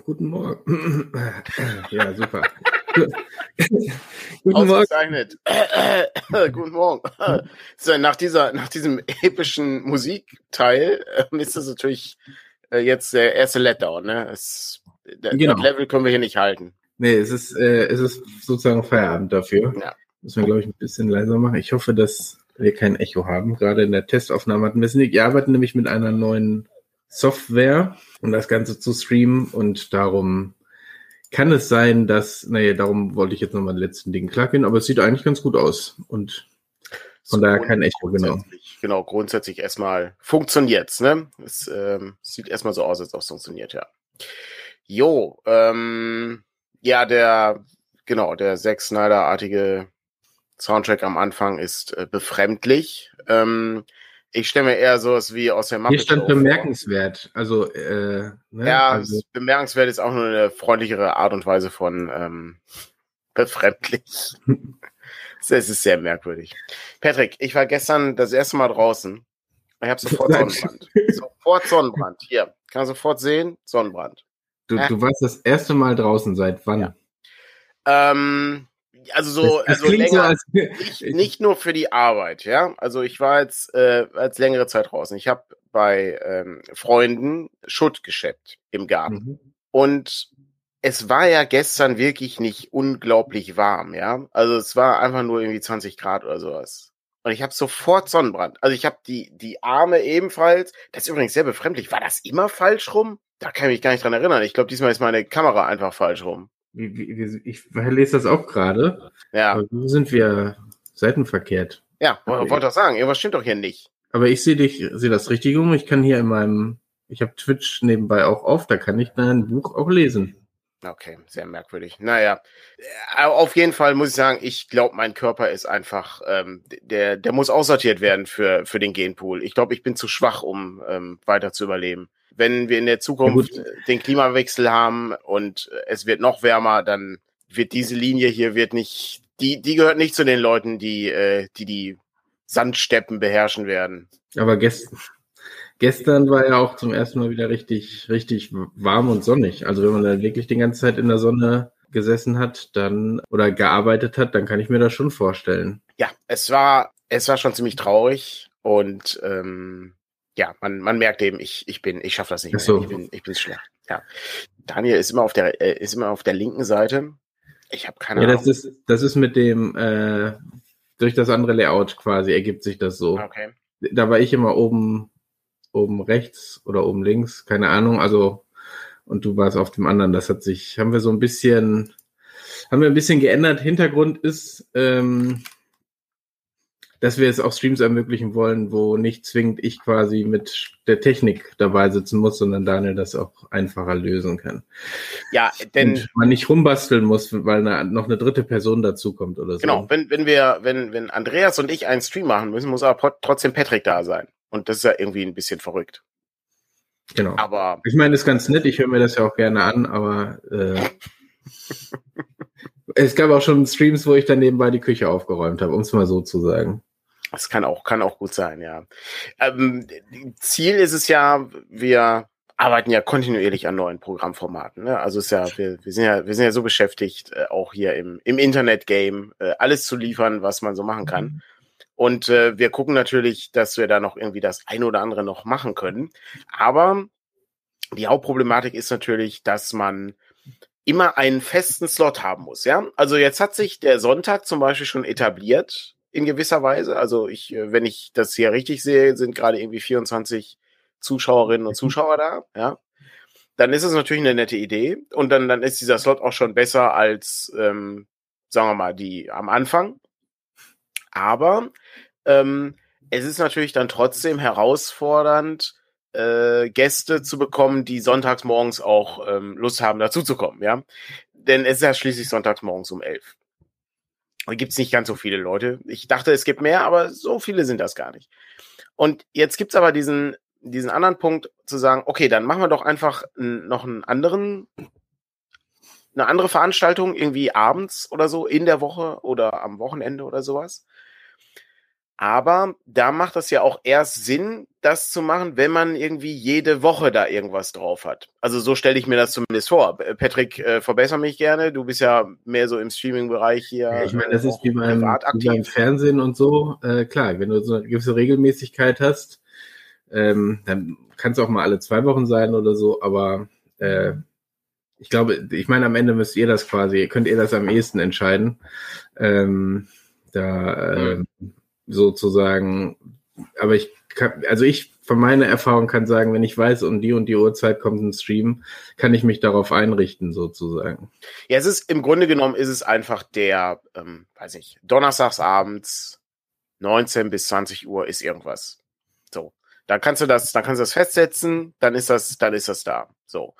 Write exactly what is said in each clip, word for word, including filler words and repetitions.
Guten Morgen. Ja, super. Guten Ausgezeichnet. Morgen. Guten Morgen. So, nach, dieser, nach diesem epischen Musikteil äh, ist das natürlich äh, jetzt der erste Letdown. Ne? Es, der, genau. Das Level können wir hier nicht halten. Nee, es ist, äh, es ist sozusagen Feierabend dafür. Ja. Müssen wir, glaube ich, ein bisschen leiser machen. Ich hoffe, dass wir kein Echo haben. Gerade in der Testaufnahme hatten wir es nicht. Wir arbeiten nämlich mit einer neuen Software, um das Ganze zu streamen, und darum kann es sein, dass, naja, darum wollte ich jetzt nochmal den letzten Ding klargehen, aber es sieht eigentlich ganz gut aus und von so daher kein Echo, genau. Genau, grundsätzlich erstmal funktioniert's, ne? Es ähm, sieht erstmal so aus, als ob es funktioniert, ja. Jo, ähm, ja, der, genau, der Zack Snyder-artige Soundtrack am Anfang ist äh, befremdlich. Ähm, ich stelle mir eher sowas wie aus der Muppet Show vor. Hier stand bemerkenswert. Also, äh, ne? Ja, also. bemerkenswert ist auch nur eine freundlichere Art und Weise von ähm, befremdlich. Es ist sehr merkwürdig. Patrick, ich war gestern das erste Mal draußen. Ich habe sofort Sonnenbrand. Sofort Sonnenbrand. Hier, kann sofort sehen, Sonnenbrand. Du, äh? du warst das erste Mal draußen, seit wann? Ja. Ähm, also so, das, das also länger, so als nicht, nicht nur für die Arbeit, ja. Also ich war jetzt äh, als längere Zeit draußen. Ich habe bei ähm, Freunden Schutt geschleppt im Garten. Mhm. Und es war ja gestern wirklich nicht unglaublich warm, ja. Also es war einfach nur irgendwie zwanzig Grad oder sowas. Und ich habe sofort Sonnenbrand. Also ich habe die die Arme ebenfalls. Das ist übrigens sehr befremdlich. War das immer falsch rum? Da kann ich mich gar nicht dran erinnern. Ich glaube, diesmal ist meine Kamera einfach falsch rum. Ich lese das auch gerade. Ja. Aber wo sind wir seitenverkehrt? Ja, wollte doch sagen, irgendwas stimmt doch hier nicht. Aber ich sehe dich, sehe das richtig um. Ich kann hier in meinem, ich habe Twitch nebenbei auch auf, da kann ich dein Buch auch lesen. Okay, sehr merkwürdig. Naja, auf jeden Fall muss ich sagen, ich glaube, mein Körper ist einfach, ähm, der, der muss aussortiert werden für, für den Genpool. Ich glaube, ich bin zu schwach, um ähm, weiter zu überleben. Wenn wir in der Zukunft ja, den Klimawechsel haben und es wird noch wärmer, dann wird diese Linie hier wird nicht, die, die gehört nicht zu den Leuten, die, äh, die die Sandsteppen beherrschen werden. Aber gestern, gestern war ja auch zum ersten Mal wieder richtig, richtig warm und sonnig. Also wenn man dann wirklich die ganze Zeit in der Sonne gesessen hat, dann oder gearbeitet hat, dann kann ich mir das schon vorstellen. Ja, es war, es war schon ziemlich traurig und ähm, ja, man, man merkt eben, ich, ich bin, ich schaffe das nicht mehr. So. Ich bin, ich bin schlecht. Ja, Daniel ist immer auf der, äh, ist immer auf der linken Seite. Ich habe keine ja, Ahnung. Ja, das ist, das ist mit dem äh, durch das andere Layout quasi ergibt sich das so. Okay. Da war ich immer oben, oben rechts oder oben links, keine Ahnung. Also und du warst auf dem anderen. Das hat sich, haben wir so ein bisschen, haben wir ein bisschen geändert. Hintergrund ist, ähm, dass wir es auch Streams ermöglichen wollen, wo nicht zwingend ich quasi mit der Technik dabei sitzen muss, sondern Daniel das auch einfacher lösen kann. Ja, denn und man nicht rumbasteln muss, weil eine, noch eine dritte Person dazukommt oder so. Genau, wenn wenn wir, wenn wenn Andreas und ich einen Stream machen müssen, muss aber trotzdem Patrick da sein. Und das ist ja irgendwie ein bisschen verrückt. Genau. Aber ich meine, das ist ganz nett. Ich höre mir das ja auch gerne an, aber äh, es gab auch schon Streams, wo ich dann nebenbei die Küche aufgeräumt habe, um es mal so zu sagen. Das kann auch, kann auch gut sein, ja. Ähm, Ziel ist es ja, wir arbeiten ja kontinuierlich an neuen Programmformaten. Ne? Also ist ja, wir, wir sind ja, wir sind ja so beschäftigt, äh, auch hier im, im Internet-Game äh, alles zu liefern, was man so machen kann. Und äh, wir gucken natürlich, dass wir da noch irgendwie das ein oder andere noch machen können. Aber die Hauptproblematik ist natürlich, dass man immer einen festen Slot haben muss. Ja, also jetzt hat sich der Sonntag zum Beispiel schon etabliert. In gewisser Weise. Also ich, wenn ich das hier richtig sehe, sind gerade irgendwie vierundzwanzig Zuschauerinnen und Zuschauer da, ja. Dann ist es natürlich eine nette Idee und dann, dann ist dieser Slot auch schon besser als, ähm, sagen wir mal, die am Anfang. Aber ähm, es ist natürlich dann trotzdem herausfordernd, äh, Gäste zu bekommen, die sonntags morgens auch ähm, Lust haben, dazuzukommen, ja. Denn es ist ja schließlich sonntags morgens um elf. Da gibt es nicht ganz so viele Leute. Ich dachte, es gibt mehr, aber so viele sind das gar nicht. Und jetzt gibt es aber diesen, diesen anderen Punkt zu sagen, okay, dann machen wir doch einfach noch einen anderen, eine andere Veranstaltung, irgendwie abends oder so, in der Woche oder am Wochenende oder sowas. Aber da macht das ja auch erst Sinn, das zu machen, wenn man irgendwie jede Woche da irgendwas drauf hat. Also so stelle ich mir das zumindest vor. Patrick, äh, verbessere mich gerne. Du bist ja mehr so im Streaming-Bereich hier. Ja, ich meine, das äh, ist wie beim, privat wie beim aktiv. Fernsehen und so. Äh, klar, wenn du so eine gewisse Regelmäßigkeit hast, ähm, dann kann es auch mal alle zwei Wochen sein oder so. Aber äh, ich glaube, ich meine, am Ende müsst ihr das quasi, könnt ihr das am ehesten entscheiden. Ähm, da äh, Hm. sozusagen, aber ich kann, also ich von meiner Erfahrung kann sagen, wenn ich weiß, um die und die Uhrzeit kommt ein Stream, kann ich mich darauf einrichten, sozusagen. Ja, es ist im Grunde genommen ist es einfach der, ähm, weiß ich, donnerstags abends neunzehn bis zwanzig Uhr ist irgendwas. So, da kannst du das, dann kannst du das festsetzen, dann ist das, dann ist das da. So.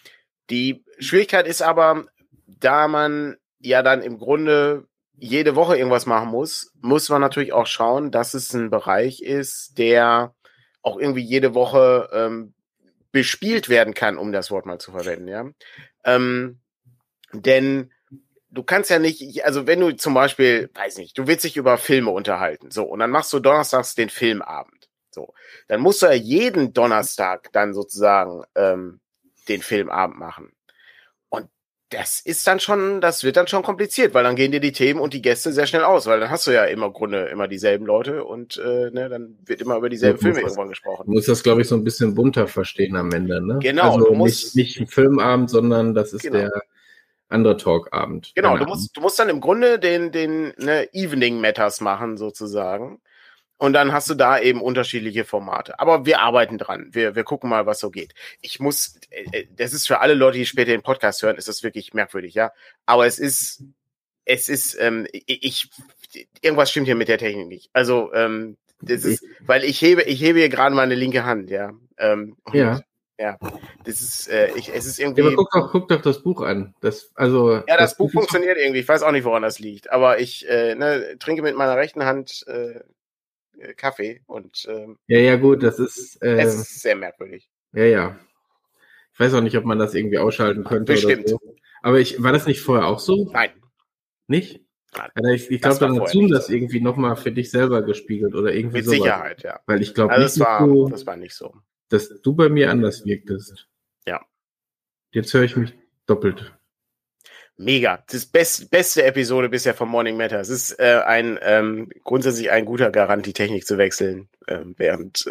Die Schwierigkeit ist aber, da man ja dann im Grunde jede Woche irgendwas machen muss, muss man natürlich auch schauen, dass es ein Bereich ist, der auch irgendwie jede Woche ähm, bespielt werden kann, um das Wort mal zu verwenden, ja. Ähm, denn du kannst ja nicht, also wenn du zum Beispiel, weiß nicht, du willst dich über Filme unterhalten, so, und dann machst du donnerstags den Filmabend, so, dann musst du ja jeden Donnerstag dann sozusagen ähm, den Filmabend machen. Und das ist dann schon, das wird dann schon kompliziert, weil dann gehen dir die Themen und die Gäste sehr schnell aus, weil dann hast du ja immer im Grunde immer dieselben Leute und äh, ne, dann wird immer über dieselben Du musst Filme das, irgendwann gesprochen. du musst das, glaube ich, so ein bisschen bunter verstehen am Ende, ne? Genau, du Also nicht, musst, nicht ein Filmabend, sondern das ist genau. der andere Talkabend. Genau, Keine du Ahnung. musst, du musst dann im Grunde den, den ne, Evening Matters machen, sozusagen. Und dann hast du da eben unterschiedliche Formate. Aber wir arbeiten dran. Wir, wir gucken mal, was so geht. Ich muss, äh, das ist für alle Leute, die später den Podcast hören, ist das wirklich merkwürdig, ja. Aber es ist, es ist, ähm, ich, irgendwas stimmt hier mit der Technik nicht. Also, ähm, das ist, weil ich hebe, ich hebe hier gerade meine linke Hand, ja. Ähm, und, Ja. ja, das ist, äh, ich, es ist Ja, irgendwie. aber guck doch, guck doch das Buch an. Das, also, Ja, das, das Buch Buch ist, funktioniert irgendwie. Ich weiß auch nicht, woran das liegt. Aber ich äh, ne, trinke mit meiner rechten Hand äh, Kaffee und ähm, ja, ja, gut, das ist, es äh, ist sehr merkwürdig. ja, ja. Ich weiß auch nicht, ob man das irgendwie ausschalten könnte oder Bestimmt. so. Aber ich, war das nicht vorher auch so? Nein. Nicht? Nein. Also ich ich Das glaube, war dann hat vorher Zoom nicht das so. irgendwie nochmal für dich selber gespiegelt oder irgendwie Mit sowas. Sicherheit, ja. Weil ich glaube Also nicht, es dass war, du, das war nicht so. dass du bei mir anders wirktest. Ja. Jetzt höre ich mich doppelt. Mega. Das best, beste Episode bisher vom Morning Matter. Es ist äh, ein ähm, grundsätzlich ein guter Garant, die Technik zu wechseln, äh, während,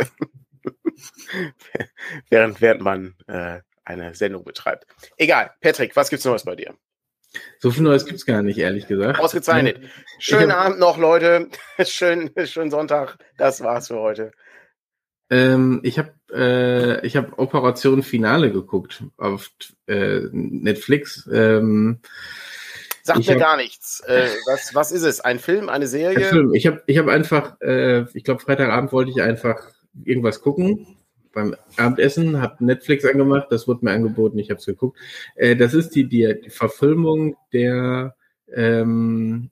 während, während man äh, eine Sendung betreibt. Egal. Patrick, was gibt's Neues bei dir? So viel Neues gibt's gar nicht, ehrlich gesagt. Ausgezeichnet. Schönen Abend noch, Leute. Schönen, schönen Sonntag. Das war's für heute. Ähm, ich habe äh, ich hab Operation Finale geguckt auf äh, Netflix. Ähm, Sagt ich mir hab, gar nichts. Äh, was, was ist es? Ein Film, eine Serie? ein Film. Ich habe ich hab einfach, äh, ich glaube, Freitagabend wollte ich einfach irgendwas gucken. Beim Abendessen, habe Netflix angemacht, das wurde mir angeboten, ich habe es geguckt. Äh, das ist die, die, die Verfilmung der ähm,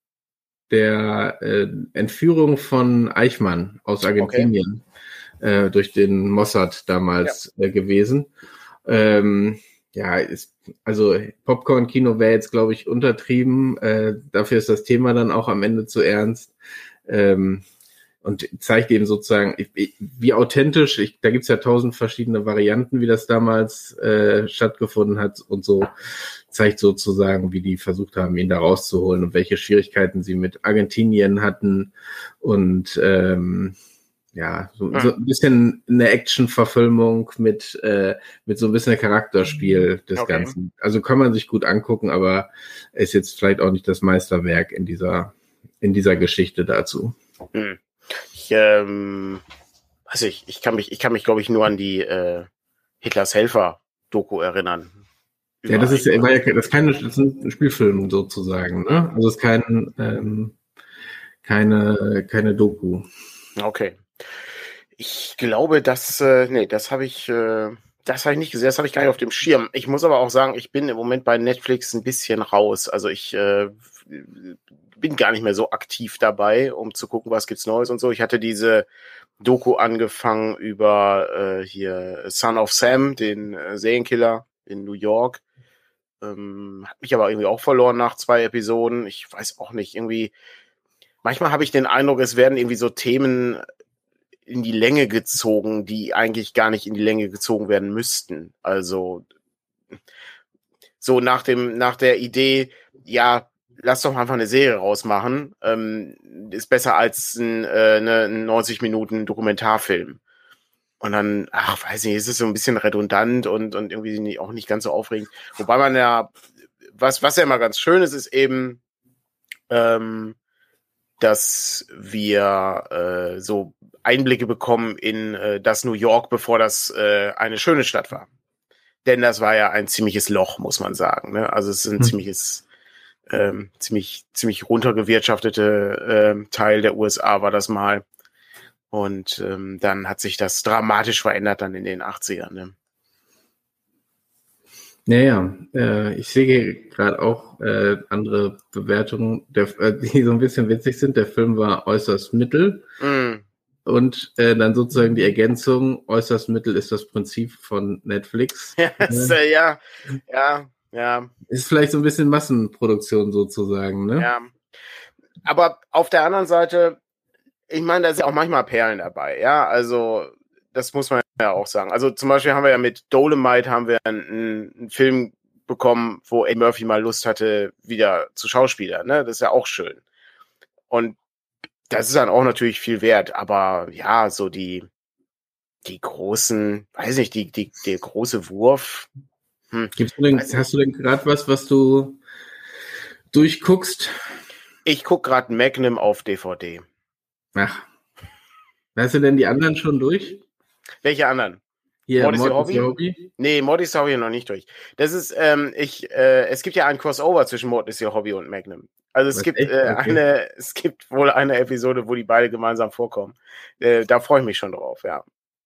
der äh, Entführung von Eichmann aus Argentinien äh, durch den Mossad damals äh, gewesen. Ähm, ja, ist, also Popcorn-Kino wäre jetzt, glaube ich, untertrieben. Äh, dafür ist das Thema dann auch am Ende zu ernst. Ähm, und zeigt eben sozusagen, wie authentisch, ich, da gibt's ja tausend verschiedene Varianten, wie das damals äh, stattgefunden hat und so, zeigt sozusagen, wie die versucht haben, ihn da rauszuholen und welche Schwierigkeiten sie mit Argentinien hatten und ähm, ja, so, Hm. so ein bisschen eine Action-Verfilmung mit, äh, mit so ein bisschen Charakterspiel des Okay. Ganzen. Also kann man sich gut angucken, aber ist jetzt vielleicht auch nicht das Meisterwerk in dieser, in dieser Geschichte dazu. Hm. Ich, ähm, weiß ich, ich kann mich, ich kann mich, glaube ich, nur an die äh, Hitlers Helfer-Doku erinnern. Ja, das ist, war ja, das ist keine, das ist ein Spielfilm sozusagen, ne? Also es ist kein, ähm, keine, keine Doku. Okay. Ich glaube, dass, äh, nee, das habe ich, äh, das habe ich nicht gesehen, das habe ich gar nicht auf dem Schirm. Ich muss aber auch sagen, ich bin im Moment bei Netflix ein bisschen raus. Also ich äh, bin gar nicht mehr so aktiv dabei, um zu gucken, was gibt's Neues und so. Ich hatte diese Doku angefangen über äh, hier Son of Sam, den äh, Serienkiller in New York. Ähm, hat mich aber irgendwie auch verloren nach zwei Episoden. Ich weiß auch nicht, irgendwie manchmal habe ich den Eindruck, es werden irgendwie so Themen in die Länge gezogen, die eigentlich gar nicht in die Länge gezogen werden müssten. Also so nach dem, nach der Idee, ja, lass doch einfach eine Serie rausmachen, ähm, ist besser als ein, äh, ne, ein neunzig Minuten Dokumentarfilm. Und dann, ach, weiß nicht, ist es so ein bisschen redundant und, und irgendwie nicht, auch nicht ganz so aufregend. Wobei man ja, was, was ja immer ganz schön ist, ist eben, ähm, dass wir äh, so Einblicke bekommen in äh, das New York, bevor das äh, eine schöne Stadt war. Denn das war ja ein ziemliches Loch, muss man sagen. Ne? Also es ist ein hm. ziemliches, ähm, ziemlich, ziemlich runtergewirtschaftete ähm, Teil der U S A war das mal. Und ähm, dann hat sich das dramatisch verändert dann in den achtzigern. Ne? Naja, äh, ich sehe gerade auch äh, andere Bewertungen, der, äh, die so ein bisschen witzig sind. Der Film war äußerst mittel. Mm. Und äh, dann sozusagen die Ergänzung, äußerst mittel ist das Prinzip von Netflix. Yes, äh, ja, ja, ja. Ist vielleicht so ein bisschen Massenproduktion sozusagen, ne? Ja. Aber auf der anderen Seite, ich meine, da sind auch manchmal Perlen dabei, ja, also das muss man ja auch sagen. Also zum Beispiel haben wir ja mit Dolomite haben wir einen, einen Film bekommen, wo Eddie Murphy mal Lust hatte, wieder zu Schauspielern, ne? Das ist ja auch schön. Und das ist dann auch natürlich viel wert, aber ja, so die die großen, weiß nicht, die die der große Wurf. Hm, Gibt's denn, hast du denn gerade was, was du durchguckst? Ich guck gerade Magnum auf D V D. Ach. Hast du denn die anderen schon durch? Welche anderen? Hier, Mord is Hobby? Hobby? Nee, Mord is Hobby noch nicht durch. Das ist, ähm, ich, äh, es gibt ja ein Crossover zwischen Mord is Hobby und Magnum. Also es Was, gibt äh, okay. eine, es gibt wohl eine Episode, wo die beide gemeinsam vorkommen. Äh, da freue ich mich schon drauf, ja.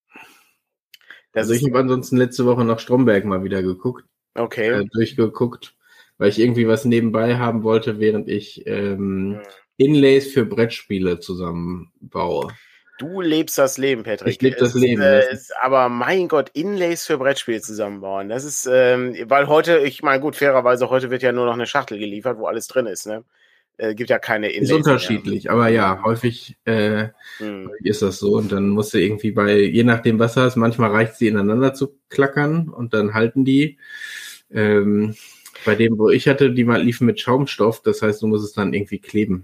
Das also ich habe ansonsten letzte Woche noch Stromberg mal wieder geguckt. Okay. Äh, durchgeguckt, weil ich irgendwie was nebenbei haben wollte, während ich ähm, hm. Inlays für Brettspiele zusammenbaue. Du lebst das Leben, Patrick. Ich lebe das es, Leben. Äh, ist, aber mein Gott, Inlays für Brettspiele zusammenbauen. Das ist, ähm, weil heute, ich meine, gut, fairerweise, heute wird ja nur noch eine Schachtel geliefert, wo alles drin ist, ne? Äh, gibt ja keine Inlays. Ist unterschiedlich, mehr. Aber ja, häufig, äh, hm. häufig ist das so. Und dann musst du irgendwie bei, je nachdem, was du hast, manchmal reicht sie ineinander zu klackern und dann halten die. Ähm, bei dem, wo ich hatte, die mal liefen mit Schaumstoff, das heißt, du musst es dann irgendwie kleben.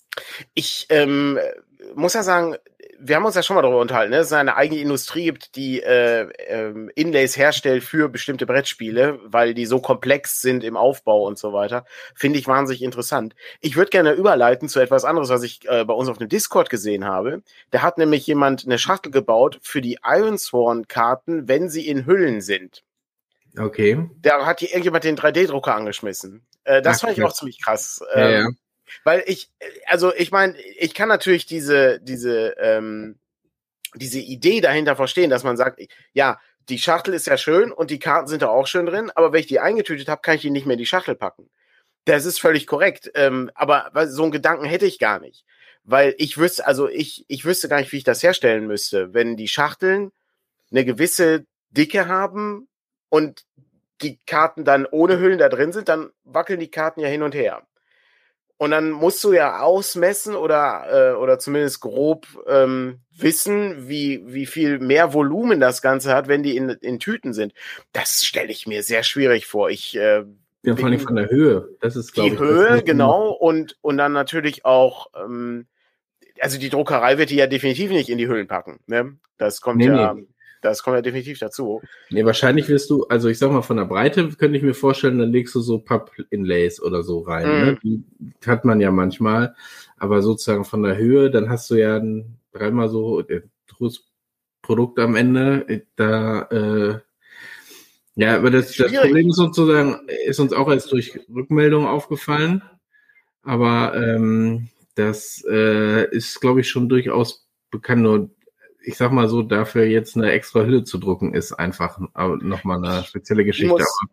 Ich ähm, muss ja sagen, wir haben uns ja schon mal darüber unterhalten, ne? Dass es eine eigene Industrie gibt, die äh, äh, Inlays herstellt für bestimmte Brettspiele, weil die so komplex sind im Aufbau und so weiter. Finde ich wahnsinnig interessant. Ich würde gerne überleiten zu etwas anderes, was ich äh, bei uns auf dem Discord gesehen habe. Da hat nämlich jemand eine Schachtel gebaut für die Ironsworn-Karten, wenn sie in Hüllen sind. Okay. Da hat hier irgendjemand den drei D Drucker angeschmissen. Äh, das Ach, fand ich ja. auch ziemlich krass. Ja, ja. Weil ich, also ich meine, ich kann natürlich diese, diese, ähm, diese Idee dahinter verstehen, dass man sagt, ja, die Schachtel ist ja schön und die Karten sind da auch schön drin, aber wenn ich die eingetütet habe, kann ich die nicht mehr in die Schachtel packen. Das ist völlig korrekt, ähm, aber so einen Gedanken hätte ich gar nicht. Weil ich wüsste, also ich, ich wüsste gar nicht, wie ich das herstellen müsste, wenn die Schachteln eine gewisse Dicke haben und die Karten dann ohne Hüllen da drin sind, dann wackeln die Karten ja hin und her. Und dann musst du ja ausmessen oder äh, oder zumindest grob ähm, wissen, wie wie viel mehr Volumen das Ganze hat, wenn die in, in Tüten sind. Das stelle ich mir sehr schwierig vor. Ich äh, ja, vor allem von der Höhe. Das ist glaube die ich, Höhe genau und und dann natürlich auch ähm, also die Druckerei wird die ja definitiv nicht in die Hüllen packen. Ne? Das kommt nee, ja. Nee. Das kommt ja definitiv dazu. Nee, wahrscheinlich wirst du, also ich sag mal, von der Breite könnte ich mir vorstellen, dann legst du so Papp-Inlays oder so rein. Mm. Ne? Die hat man ja manchmal. Aber sozusagen von der Höhe, dann hast du ja ein, dreimal so das Produkt am Ende. Da, äh, ja, aber das, das Problem ist sozusagen, ist uns auch erst durch Rückmeldung aufgefallen. Aber ähm, das äh, ist, glaube ich, schon durchaus bekannt. Nur ich sag mal so, dafür jetzt eine extra Hülle zu drucken, ist einfach nochmal eine spezielle Geschichte. Ich muss,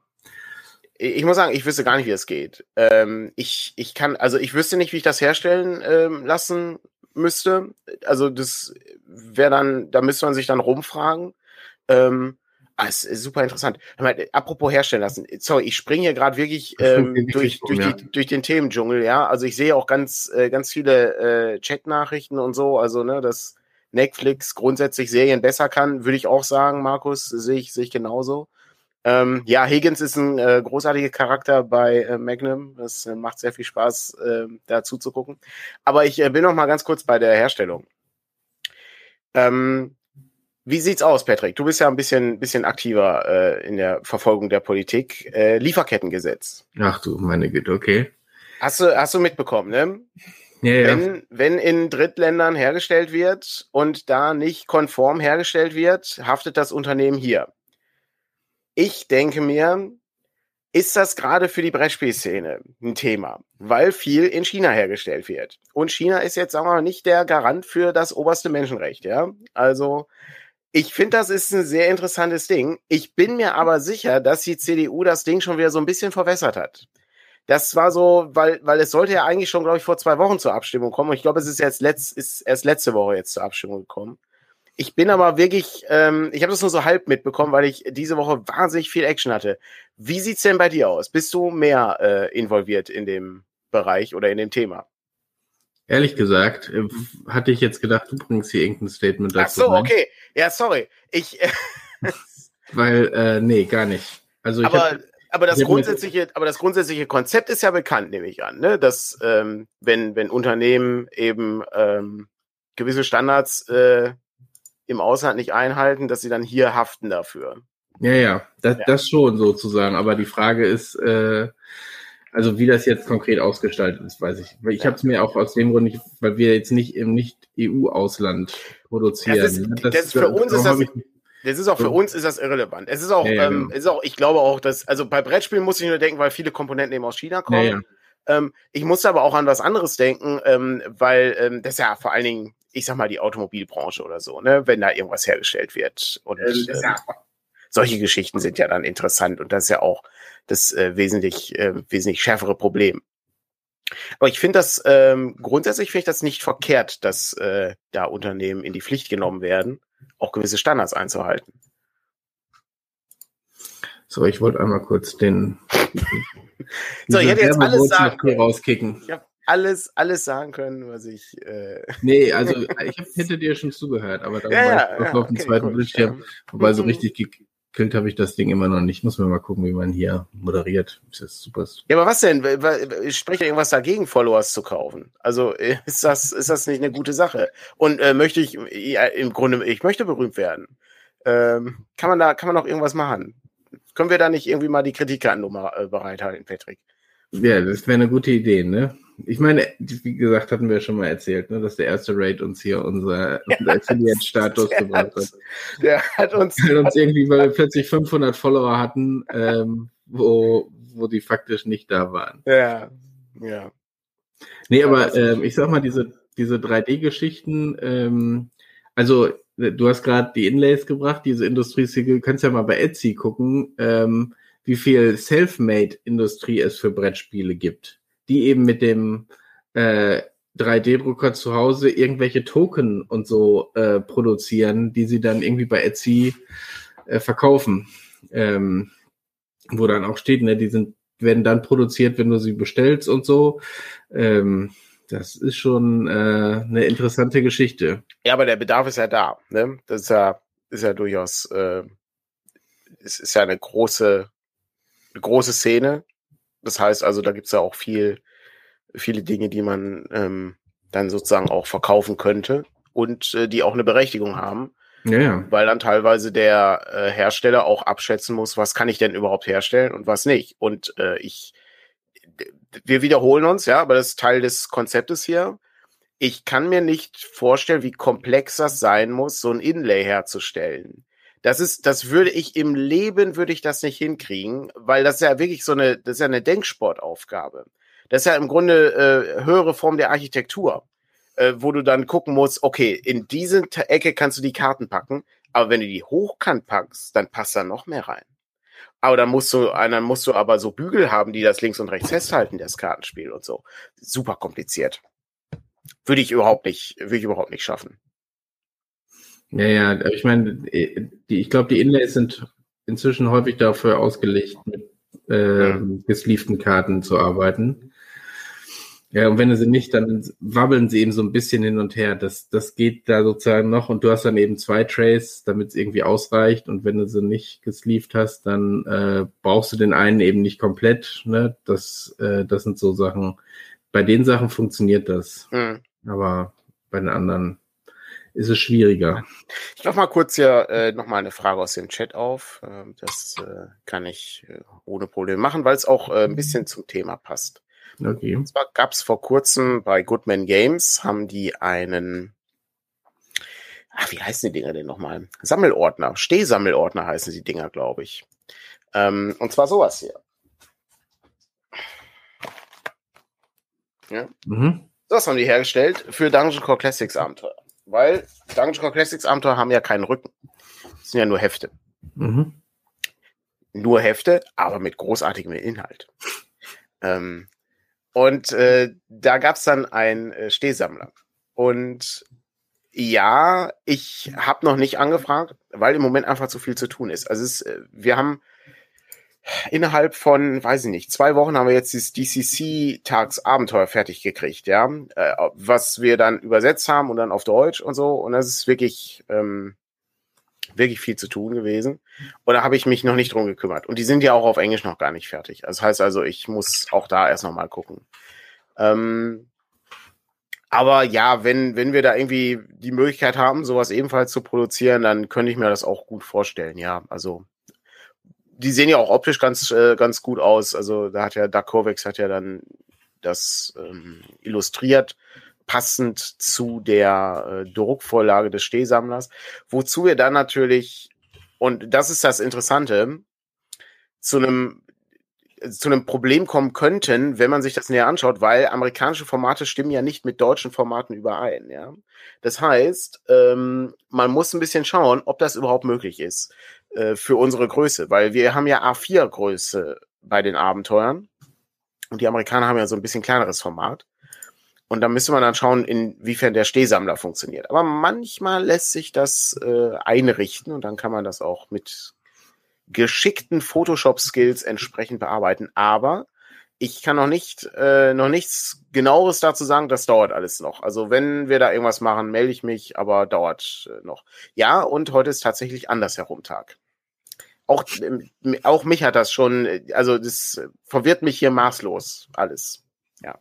ich muss sagen, ich wüsste gar nicht, wie es geht. Ähm, ich, ich kann, also ich wüsste nicht, wie ich das herstellen ähm, lassen müsste. Also das wäre dann, da müsste man sich dann rumfragen. Ähm, Ah, ist, ist super interessant. Mal, apropos herstellen lassen. Sorry, ich springe hier gerade wirklich ähm, durch, durch, die, durch den Themendschungel, ja. Also ich sehe auch ganz, äh, ganz viele äh, Chat-Nachrichten und so. Also, ne, dass Netflix grundsätzlich Serien besser kann, würde ich auch sagen, Markus, sehe ich, sehe ich genauso. Ähm, ja, Higgins ist ein äh, großartiger Charakter bei äh, Magnum. Das äh, macht sehr viel Spaß, äh, da zuzugucken. Aber ich äh, bin noch mal ganz kurz bei der Herstellung. Ähm, Wie sieht's aus, Patrick? Du bist ja ein bisschen, bisschen aktiver äh, in der Verfolgung der Politik. Äh, Lieferkettengesetz. Ach du, meine Güte, okay. Hast du, hast du mitbekommen, ne? Ja, ja. Wenn, wenn in Drittländern hergestellt wird und da nicht konform hergestellt wird, haftet das Unternehmen hier. Ich denke mir, ist das gerade für die Brettspielszene ein Thema, weil viel in China hergestellt wird. Und China ist jetzt, sagen wir mal, nicht der Garant für das oberste Menschenrecht, ja? Also, ich finde, das ist ein sehr interessantes Ding. Ich bin mir aber sicher, dass die C D U das Ding schon wieder so ein bisschen verwässert hat. Das war so, weil, weil es sollte ja eigentlich schon, glaube ich, vor zwei Wochen zur Abstimmung kommen. Und ich glaube, es ist jetzt letzt, ist erst letzte Woche jetzt zur Abstimmung gekommen. Ich bin aber wirklich, ähm, ich habe das nur so halb mitbekommen, weil ich diese Woche wahnsinnig viel Action hatte. Wie sieht's denn bei dir aus? Bist du mehr äh, involviert in dem Bereich oder in dem Thema? Ehrlich gesagt, äh, hatte ich jetzt gedacht, du bringst hier irgendein Statement dazu. Ach so, okay. Ja, sorry. Ich, äh, Weil, äh, nee, gar nicht. Also ich aber, hab, aber das ich hab grundsätzliche, aber das grundsätzliche Konzept ist ja bekannt, nehme ich an, ne? Dass ähm, wenn wenn Unternehmen eben ähm, gewisse Standards äh, im Ausland nicht einhalten, dass sie dann hier haften dafür. Ja, ja, das, Ja. das schon sozusagen. Aber die Frage ist, äh, also wie das jetzt konkret ausgestaltet ist, weiß ich. Ich Ja. habe es mir auch aus dem Grund nicht, weil wir jetzt nicht im Nicht-E U-Ausland produzieren. Das ist, das, das ist für uns ist das, das ist auch für uns ist das irrelevant. Es ist auch, ja, ja, ähm, genau. ist auch, ich glaube auch, dass, also bei Brettspielen muss ich nur denken, weil viele Komponenten eben aus China kommen. Ja, ja. Ähm, ich musste aber auch an was anderes denken, ähm, weil ähm, das ja vor allen Dingen, ich sag mal, die Automobilbranche oder so, ne, wenn da irgendwas hergestellt wird. Und ähm, ähm, solche Geschichten sind ja dann interessant und das ist ja auch das äh, wesentlich, äh, wesentlich schärfere Problem. Aber ich finde das, ähm, grundsätzlich finde ich das nicht verkehrt, dass äh, da Unternehmen in die Pflicht genommen werden, auch gewisse Standards einzuhalten. So, ich wollte einmal kurz den so, ich hätte jetzt alles sagen können. Rauskicken. Ich habe alles, alles sagen können, was ich. Äh nee, also ich hab, hätte dir schon zugehört, aber dann ja, war ja, ich ja, auf dem okay, zweiten cool, Bildschirm. ja. Wobei so richtig gekillt habe ich das Ding immer noch nicht. Muss man mal gucken, wie man hier moderiert. Das ist super. Ja, aber was denn? Spricht ja irgendwas dagegen, Followers zu kaufen? Also ist das, ist das nicht eine gute Sache? Und äh, möchte ich, ja, im Grunde, ich möchte berühmt werden. Ähm, kann man da, kann man noch irgendwas machen? Können wir da nicht irgendwie mal die Kreditkartennummer äh, bereithalten, Patrick? Ja, das wäre eine gute Idee, ne? Ich meine, wie gesagt, hatten wir schon mal erzählt, ne, dass der erste Raid uns hier unser, unser Affiliate-Status gebracht hat. Der hat uns, der hat uns irgendwie, weil wir plötzlich fünfhundert Follower hatten, ähm, wo, wo die faktisch nicht da waren. Ja, ja. Nee, aber ähm, ich sag mal, diese, diese drei D-Geschichten, ähm, also du hast gerade die Inlays gebracht, diese Industriesiegel, kannst ja mal bei Etsy gucken, ähm, wie viel Selfmade-Industrie es für Brettspiele gibt, die eben mit dem äh, drei D-Drucker zu Hause irgendwelche Token und so äh, produzieren, die sie dann irgendwie bei Etsy äh, verkaufen. Ähm, wo dann auch steht, ne, die sind, werden dann produziert, wenn du sie bestellst und so. Ähm, das ist schon äh, eine interessante Geschichte. Ja, aber der Bedarf ist ja da, ne? Das ist ja, ist ja durchaus, äh, es ist ja eine große, eine große Szene. Das heißt also, da gibt's ja auch viel, viele Dinge, die man ähm, dann sozusagen auch verkaufen könnte und äh, die auch eine Berechtigung haben. Ja, ja. Weil dann teilweise der äh, Hersteller auch abschätzen muss, was kann ich denn überhaupt herstellen und was nicht. Und äh, ich, wir wiederholen uns, ja, aber das ist Teil des Konzeptes hier. Ich kann mir nicht vorstellen, wie komplex das sein muss, so ein Inlay herzustellen. Das ist, das würde ich im Leben würde ich das nicht hinkriegen, weil das ist ja wirklich so eine, das ist ja eine Denksportaufgabe. Das ist ja im Grunde äh, höhere Form der Architektur, äh, wo du dann gucken musst, okay, in diese Ecke kannst du die Karten packen, aber wenn du die hochkant packst, dann passt da noch mehr rein. Aber dann musst du, dann musst du aber so Bügel haben, die das links und rechts festhalten, das Kartenspiel und so. Super kompliziert. Würde ich überhaupt nicht, würde ich überhaupt nicht schaffen. Ja, ja, ich meine, die, ich glaube, die Inlays sind inzwischen häufig dafür ausgelegt, mit äh, gesleevten Karten zu arbeiten. Ja, und wenn du sie nicht, dann wabbeln sie eben so ein bisschen hin und her. Das, das geht da sozusagen noch und du hast dann eben zwei Trays, damit es irgendwie ausreicht. Und wenn du sie nicht gesleeved hast, dann äh, brauchst du den einen eben nicht komplett. Ne? Das, äh, das sind so Sachen. Bei den Sachen funktioniert das. Mhm. Aber bei den anderen ist es schwieriger. Ich mache mal kurz hier äh, nochmal eine Frage aus dem Chat auf. Äh, das äh, kann ich äh, ohne Probleme machen, weil es auch äh, ein bisschen zum Thema passt. Okay. Und zwar gab es vor kurzem bei Goodman Games, haben die einen, ach, wie heißen die Dinger denn nochmal? Sammelordner, Stehsammelordner heißen die Dinger, glaube ich. Ähm, und zwar sowas hier. Ja. Mhm. Das haben die hergestellt für Dungeon Core Classics Abenteuer. Weil Dungeon Core Classics Abenteuer haben ja keinen Rücken. Das sind ja nur Hefte. Mhm. Nur Hefte, aber mit großartigem Inhalt. Ähm, und äh, da gab es dann einen äh, Stehsammler. Und ja, ich habe noch nicht angefragt, weil im Moment einfach zu viel zu tun ist. Also es, äh, wir haben innerhalb von, weiß ich nicht, zwei Wochen haben wir jetzt dieses D C C-Tagsabenteuer fertig gekriegt, ja, äh, was wir dann übersetzt haben und dann auf Deutsch und so. Und das ist wirklich, ähm, wirklich viel zu tun gewesen. Und da habe ich mich noch nicht drum gekümmert. Und die sind ja auch auf Englisch noch gar nicht fertig. Das heißt also, ich muss auch da erst noch mal gucken. Ähm, aber ja, wenn, wenn wir da irgendwie die Möglichkeit haben, sowas ebenfalls zu produzieren, dann könnte ich mir das auch gut vorstellen, ja. Also die sehen ja auch optisch ganz, äh, ganz gut aus. Also da hat ja Doug Kovacs hat ja dann das ähm, illustriert, passend zu der äh, Druckvorlage des Stehsammlers. Wozu wir dann natürlich, und das ist das Interessante, zu einem zu einem Problem kommen könnten, wenn man sich das näher anschaut, weil amerikanische Formate stimmen ja nicht mit deutschen Formaten überein. Ja? Das heißt, ähm, man muss ein bisschen schauen, ob das überhaupt möglich ist äh, für unsere Größe, weil wir haben ja A vier Größe bei den Abenteuern und die Amerikaner haben ja so ein bisschen kleineres Format. Und da müsste man dann schauen, inwiefern der Stehsammler funktioniert. Aber manchmal lässt sich das äh, einrichten und dann kann man das auch mit geschickten Photoshop-Skills entsprechend bearbeiten. Aber ich kann noch nicht äh, noch nichts Genaues dazu sagen. Das dauert alles noch. Also wenn wir da irgendwas machen, melde ich mich, aber dauert äh, noch. Ja, und heute ist tatsächlich andersherum Tag. Auch, äh, auch mich hat das schon, also das verwirrt mich hier maßlos alles. Ja.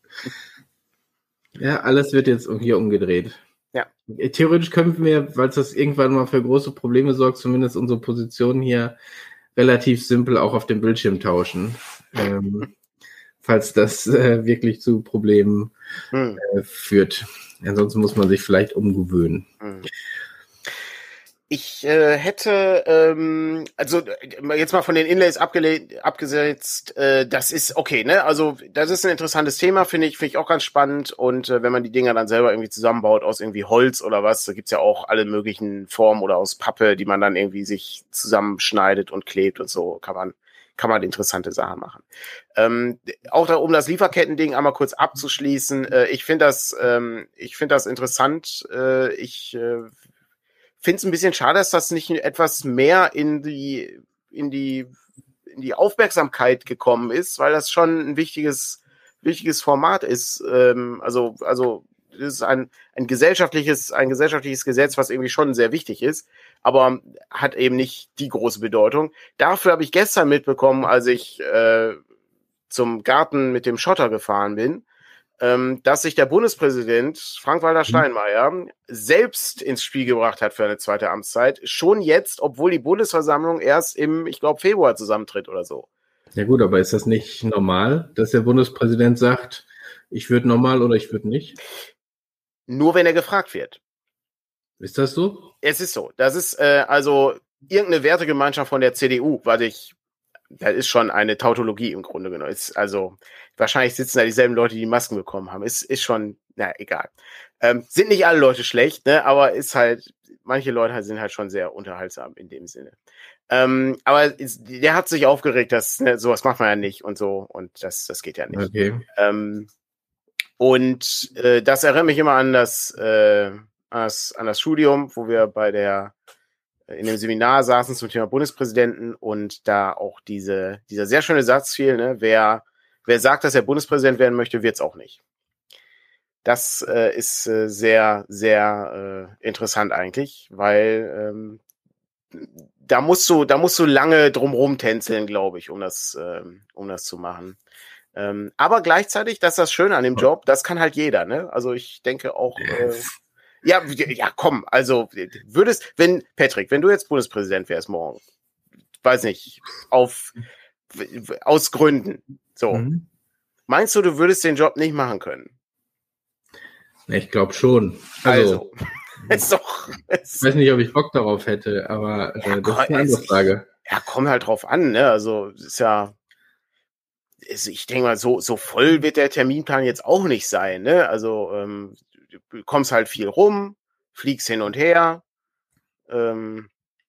Ja, alles wird jetzt hier umgedreht. Ja. Theoretisch könnten wir, weil es das irgendwann mal für große Probleme sorgt, zumindest unsere Position hier relativ simpel auch auf dem Bildschirm tauschen. Ähm, falls das äh, wirklich zu Problemen hm. äh, führt. Ansonsten muss man sich vielleicht umgewöhnen. Hm. Ich äh, hätte, ähm, also jetzt mal von den Inlays abgele- abgesetzt, äh, das ist okay, ne? Also das ist ein interessantes Thema, finde ich, finde ich auch ganz spannend. Und äh, wenn man die Dinger dann selber irgendwie zusammenbaut aus irgendwie Holz oder was, da gibt's ja auch alle möglichen Formen oder aus Pappe, die man dann irgendwie sich zusammenschneidet und klebt und so, kann man kann man interessante Sachen machen. Ähm, auch da, um das Lieferketten-Ding einmal kurz abzuschließen, äh, ich finde das, ähm, ich finde das interessant. Äh, ich äh, finde es ein bisschen schade, dass das nicht etwas mehr in die, in die, in die Aufmerksamkeit gekommen ist, weil das schon ein wichtiges, wichtiges Format ist. Ähm, also, also, das ist ein, ein gesellschaftliches, ein gesellschaftliches Gesetz, was irgendwie schon sehr wichtig ist, aber hat eben nicht die große Bedeutung. Dafür habe ich gestern mitbekommen, als ich äh, zum Garten mit dem Schotter gefahren bin, dass sich der Bundespräsident Frank-Walter Steinmeier selbst ins Spiel gebracht hat für eine zweite Amtszeit. Schon jetzt, obwohl die Bundesversammlung erst im, ich glaube, Februar zusammentritt oder so. Ja gut, aber ist das nicht normal, dass der Bundespräsident sagt, ich würde normal oder ich würde nicht? Nur wenn er gefragt wird. Ist das so? Es ist so. Das ist äh, also irgendeine Wertegemeinschaft von der C D U, was ich das ist schon eine Tautologie im Grunde genommen. Ist also wahrscheinlich sitzen da dieselben Leute, die Masken bekommen haben. Ist ist schon, na egal. Ähm, sind nicht alle Leute schlecht, ne? Aber ist halt, manche Leute sind halt schon sehr unterhaltsam in dem Sinne. Ähm, aber ist, der hat sich aufgeregt, dass ne, sowas macht man ja nicht und so und das das geht ja nicht. Okay. Ähm, und äh, das erinnert mich immer an das, äh, an das an das Studium, wo wir bei der in dem Seminar saßen zum Thema Bundespräsidenten und da auch diese, dieser sehr schöne Satz fiel, ne, wer, wer sagt, dass er Bundespräsident werden möchte, wird's auch nicht. Das äh, ist äh, sehr, sehr äh, interessant eigentlich, weil ähm, da musst du, da musst du lange drumrum tänzeln, glaube ich, um das, ähm, um das zu machen. Ähm, aber gleichzeitig, das ist das Schöne an dem Job, das kann halt jeder, ne? Also ich denke auch, äh, ja, ja, komm, also würdest, wenn, Patrick, wenn du jetzt Bundespräsident wärst morgen, weiß nicht, auf, aus Gründen, so, Mhm. meinst du, du würdest den Job nicht machen können? Ich glaube schon. Also, Also, ist doch, ist, ich weiß nicht, ob ich Bock darauf hätte, aber äh, ja, das ist eine es- andere Frage. ja, kommt halt drauf an, ne? Also, ist ja, ist, ich denke mal, so, so voll wird der Terminplan jetzt auch nicht sein, ne? Also, ähm, du kommst halt viel rum, fliegst hin und her, ähm,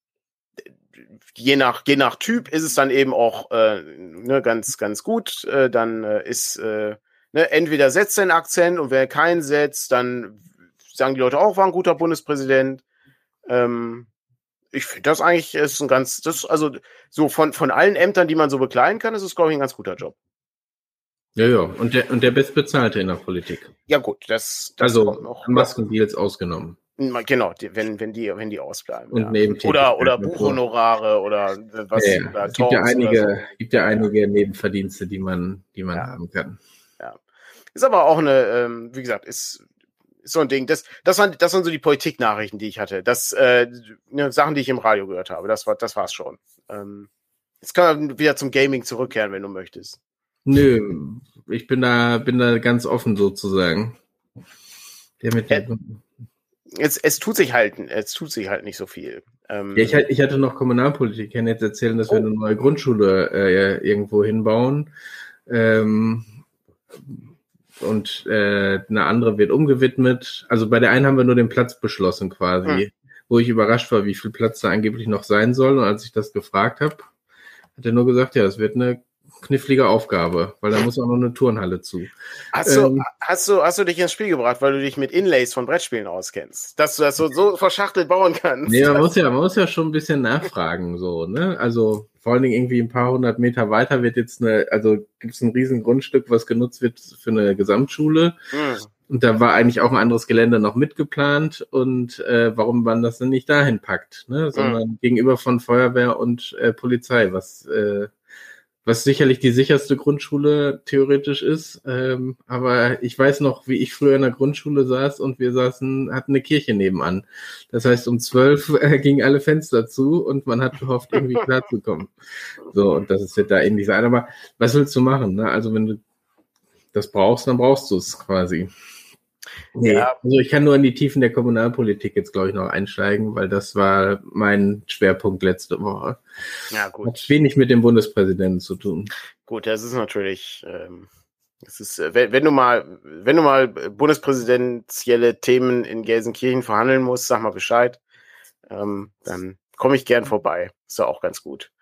je nach, je nach Typ ist es dann eben auch äh, ne, ganz, ganz gut. Äh, dann äh, ist, äh, ne, entweder setzt er einen Akzent und wer keinen setzt, dann sagen die Leute auch, war ein guter Bundespräsident. Ähm, ich finde das eigentlich ist ein ganz, das, also so von, von allen Ämtern, die man so bekleiden kann, ist es, glaube ich, ein ganz guter Job. Ja, ja. Und der, und der Bestbezahlte in der Politik. Ja, gut, das, das Also kommt noch. Maskendeals ausgenommen. Genau, die, wenn, wenn die, wenn die ausbleiben. Und Ja. Nebentätigkeiten Oder, oder und so. Buchhonorare oder was, Ja, ja. oder Es gibt ja Talks oder einige, so. gibt ja Ja, ja. einige Nebenverdienste, die man, die man Ja. haben kann. Ja. Ist aber auch eine, ähm, wie gesagt, ist, ist so ein Ding. Das, das waren, das waren so die Politiknachrichten, die ich hatte. Das, äh, ne, Sachen, die ich im Radio gehört habe. Das war, das war's schon. Ähm, jetzt können wir wieder zum Gaming zurückkehren, wenn du möchtest. Nö, ich bin da, bin da ganz offen sozusagen. Der mit Äh, Es, es tut sich halt, es tut sich halt nicht so viel. Ähm, Ja, ich, ich hatte noch Kommunalpolitik. Ich kann jetzt erzählen, dass Oh. wir eine neue Grundschule äh, irgendwo hinbauen. Ähm, und äh, eine andere wird umgewidmet. Also bei der einen haben wir nur den Platz beschlossen quasi, Hm. wo ich überrascht war, wie viel Platz da angeblich noch sein soll. Und als ich das gefragt habe, hat er nur gesagt, ja, es wird eine knifflige Aufgabe, weil da muss auch noch eine Turnhalle zu. Hast du, Ähm, hast du, hast du dich ins Spiel gebracht, weil du dich mit Inlays von Brettspielen auskennst, dass du das so, so verschachtelt bauen kannst? Nee, man muss ja, man muss ja schon ein bisschen nachfragen, so, ne? Also vor allen Dingen irgendwie ein paar hundert Meter weiter wird jetzt eine, also gibt es ein riesen Grundstück, was genutzt wird für eine Gesamtschule. Hm. Und da war eigentlich auch ein anderes Gelände noch mitgeplant. Und äh, warum man das denn nicht dahin packt, ne? Sondern Hm. gegenüber von Feuerwehr und äh, Polizei, was äh, was sicherlich die sicherste Grundschule theoretisch ist. Ähm, aber ich weiß noch, wie ich früher in der Grundschule saß und wir saßen, hatten eine Kirche nebenan. Das heißt, um zwölf äh, gingen alle Fenster zu und man hat gehofft, irgendwie klarzukommen. So, und das wird da ähnlich sein. Aber was willst du machen? Ne? Also wenn du das brauchst, dann brauchst du es quasi. Nee, Ja. also ich kann nur in die Tiefen der Kommunalpolitik jetzt, glaube ich, noch einsteigen, weil das war mein Schwerpunkt letzte Woche. Ja, gut. Hat wenig mit dem Bundespräsidenten zu tun. Gut, das ist natürlich, ähm, das ist, äh, wenn, wenn du mal, wenn du mal bundespräsidentielle Themen in Gelsenkirchen verhandeln musst, sag mal Bescheid. Ähm, dann komme ich gern vorbei. Ist ja auch ganz gut.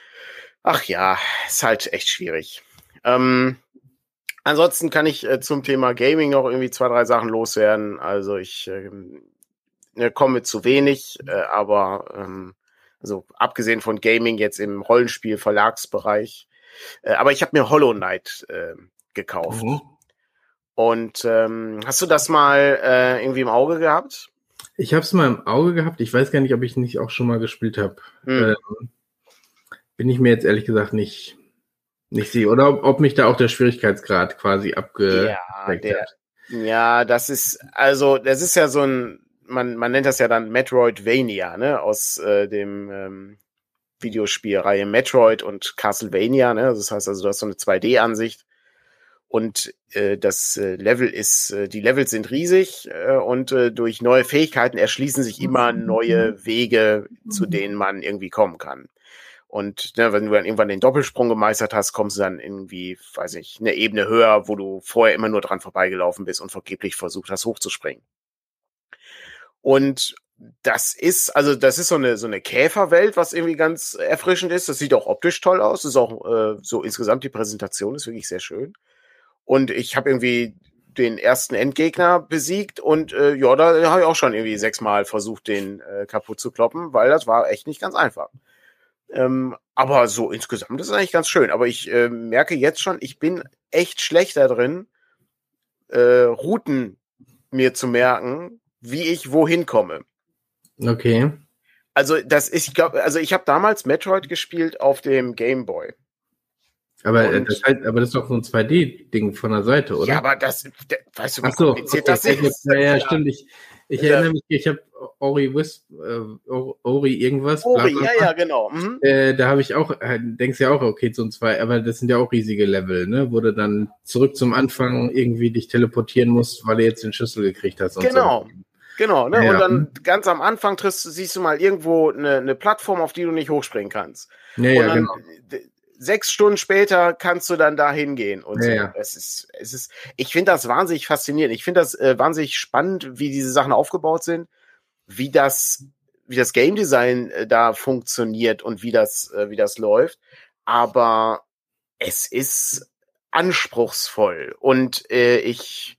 Ach ja, ist halt echt schwierig. Ähm, Ansonsten kann ich äh, zum Thema Gaming noch irgendwie zwei, drei Sachen loswerden. Also ich ähm, ne, komme zu wenig, äh, aber ähm, also abgesehen von Gaming jetzt im Rollenspiel-Verlagsbereich. Äh, aber ich habe mir Hollow Knight äh, gekauft. Mhm. Und ähm, hast du das mal äh, irgendwie im Auge gehabt? Ich habe es mal im Auge gehabt. Ich weiß gar nicht, ob ich nicht auch schon mal gespielt habe. Hm. Ähm, bin ich mir jetzt ehrlich gesagt nicht nicht sicher. Oder ob, ob mich da auch der Schwierigkeitsgrad quasi abgedeckt Ja, der, hat. ja, das ist, also, das ist ja so ein, man, man nennt das ja dann Metroidvania, ne, aus äh, dem ähm, Videospielreihe Metroid und Castlevania, ne, das heißt also, du hast so eine zwei D-Ansicht und äh, das äh, Level ist, äh, die Levels sind riesig äh, und äh, durch neue Fähigkeiten erschließen sich immer neue Wege, zu denen man irgendwie kommen kann. Und ne, wenn du dann irgendwann den Doppelsprung gemeistert hast, kommst du dann irgendwie, weiß ich, eine Ebene höher, wo du vorher immer nur dran vorbeigelaufen bist und vergeblich versucht hast, hochzuspringen. Und das ist, also das ist so eine so eine Käferwelt, was irgendwie ganz erfrischend ist. Das sieht auch optisch toll aus. Das ist auch äh, so insgesamt die Präsentation ist wirklich sehr schön. Und ich habe irgendwie den ersten Endgegner besiegt und äh, ja, da habe ich auch schon irgendwie sechsmal versucht, den äh, kaputt zu kloppen, weil das war echt nicht ganz einfach. Ähm, aber so insgesamt ist es eigentlich ganz schön. Aber ich äh, merke jetzt schon, ich bin echt schlecht da drin, äh, Routen mir zu merken, wie ich wohin komme. Okay. Also das ist, ich glaube, also ich habe damals Metroid gespielt auf dem Game Boy. Aber, äh, Und- das heißt, aber das ist doch so ein zwei D-Ding von der Seite, oder? Ja, aber das, de- weißt du, wie Ach so, kompliziert okay, das sehr gut. ist? Ja, ja, Ja. stimmt. Ich, ich Ja. erinnere mich, ich habe Ori Wisp, äh, Ori irgendwas, bla, Ori, bla, ja, bla. ja, genau. Mhm. Äh, da habe ich auch, äh, denkst ja auch, okay, so ein zwei, aber das sind ja auch riesige Level, ne? Wo du dann zurück zum Anfang irgendwie dich teleportieren musst, weil du jetzt den Schlüssel gekriegt hast und Genau. so. Genau, ne? Ja, Und ja. dann ganz am Anfang triffst, siehst du mal irgendwo eine, eine Plattform, auf die du nicht hochspringen kannst. Ja, und ja, dann genau. d- sechs Stunden später kannst du dann da hingehen und Ja, so. ja. Es ist, es ist, ich finde das wahnsinnig faszinierend. Ich finde das äh, wahnsinnig spannend, wie diese Sachen aufgebaut sind, wie das, wie das Game Design äh, da funktioniert und wie das, äh, wie das läuft. Aber es ist anspruchsvoll und äh, ich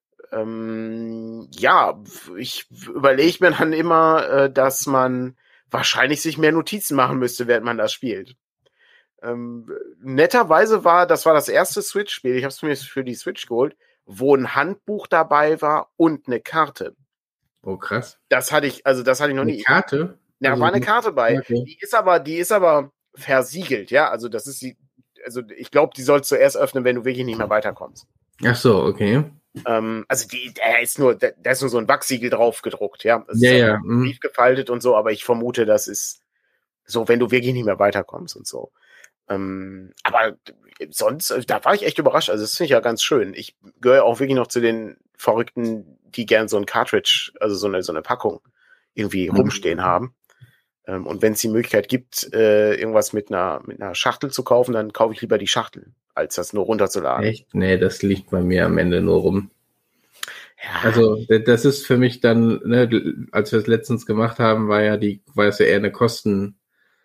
ähm, ja, ich überlege mir dann immer, äh, dass man wahrscheinlich sich mehr Notizen machen müsste, während man das spielt. Ähm, netterweise war, das war das erste Switch-Spiel, ich habe es mir für die Switch geholt, wo ein Handbuch dabei war und eine Karte. Oh, krass. Das hatte ich, also das hatte ich noch Eine nie. Karte? Da Also, war eine Karte bei. okay. Die ist aber, die ist aber versiegelt, ja. Also das ist die, also ich glaube, die sollst du erst öffnen, wenn du wirklich nicht mehr weiterkommst. Ach so, okay. Ähm, also die, da ist nur, da, da ist nur so ein Wachsiegel drauf gedruckt, ja. Das Ja, ist ja. auch hm. Brief gefaltet und so, aber ich vermute, das ist so, wenn du wirklich nicht mehr weiterkommst und so. Ähm, aber sonst, äh, da war ich echt überrascht. Also das finde ich ja ganz schön. Ich gehöre auch wirklich noch zu den Verrückten, die gern so ein Cartridge, also so eine, so eine Packung irgendwie Mhm. rumstehen haben. Ähm, und wenn es die Möglichkeit gibt, äh, irgendwas mit einer, mit einer Schachtel zu kaufen, dann kaufe ich lieber die Schachtel, als das nur runterzuladen. Echt? Nee, das liegt bei mir am Ende nur rum. Ja, Also d- das ist für mich dann, ne, als wir es letztens gemacht haben, war ja die, war es ja eher eine Kosten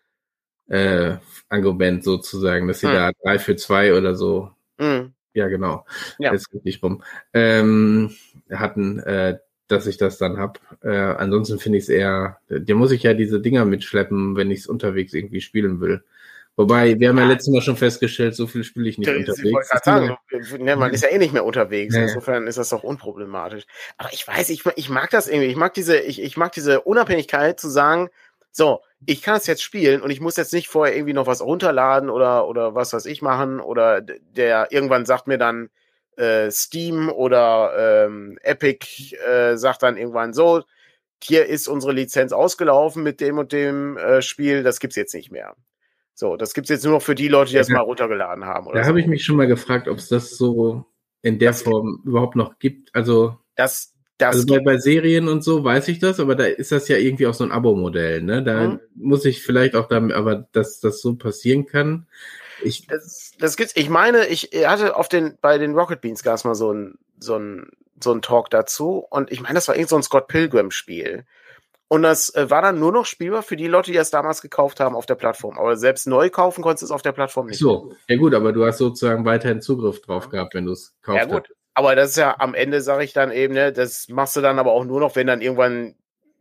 äh, Argument sozusagen, dass sie Hm. da drei für zwei oder so, hm, ja genau, Ja. jetzt richtig rum, ähm, hatten, äh, dass ich das dann hab. Äh, ansonsten finde ich es eher, dir muss ich ja diese Dinger mitschleppen, wenn ich es unterwegs irgendwie spielen will. Wobei, wir haben ja, Ja. letztes Mal schon festgestellt, so viel spiele ich nicht Ich wollte unterwegs. gerade sagen, ne, man ist ja eh nicht mehr unterwegs, Ja, ja. insofern ist das doch unproblematisch. Aber ich weiß, ich, ich mag das irgendwie, ich mag diese, ich, ich mag diese Unabhängigkeit zu sagen, so, ich kann es jetzt spielen und ich muss jetzt nicht vorher irgendwie noch was runterladen oder, oder was weiß ich machen oder der irgendwann sagt mir dann äh, Steam oder ähm, Epic äh, sagt dann irgendwann so, hier ist unsere Lizenz ausgelaufen mit dem und dem äh, Spiel, das gibt's jetzt nicht mehr. So, das gibt's jetzt nur noch für die Leute, die Ja, das mal runtergeladen haben. Oder Da so. habe ich mich schon mal gefragt, ob es das so in der Das- Form überhaupt noch gibt. Also, Das, das also bei, bei Serien und so weiß ich das, aber da ist das ja irgendwie auch so ein Abo-Modell, ne? Da Mhm. muss ich vielleicht auch damit, aber dass das so passieren kann. Ich, Das, das gibt's. Ich meine, ich hatte auf den, bei den Rocket Beans gab's mal so ein, so ein, so ein Talk dazu. Und ich meine, das war irgend so ein Scott Pilgrim-Spiel. Und das äh, war dann nur noch spielbar für die Leute, die es damals gekauft haben auf der Plattform. Aber selbst neu kaufen konntest du es auf der Plattform nicht. so, ja gut, aber du hast sozusagen weiterhin Zugriff drauf gehabt, wenn du es gekauft Ja, gut. hast. Aber das ist ja am Ende, sage ich dann eben, ne, das machst du dann aber auch nur noch, wenn dann irgendwann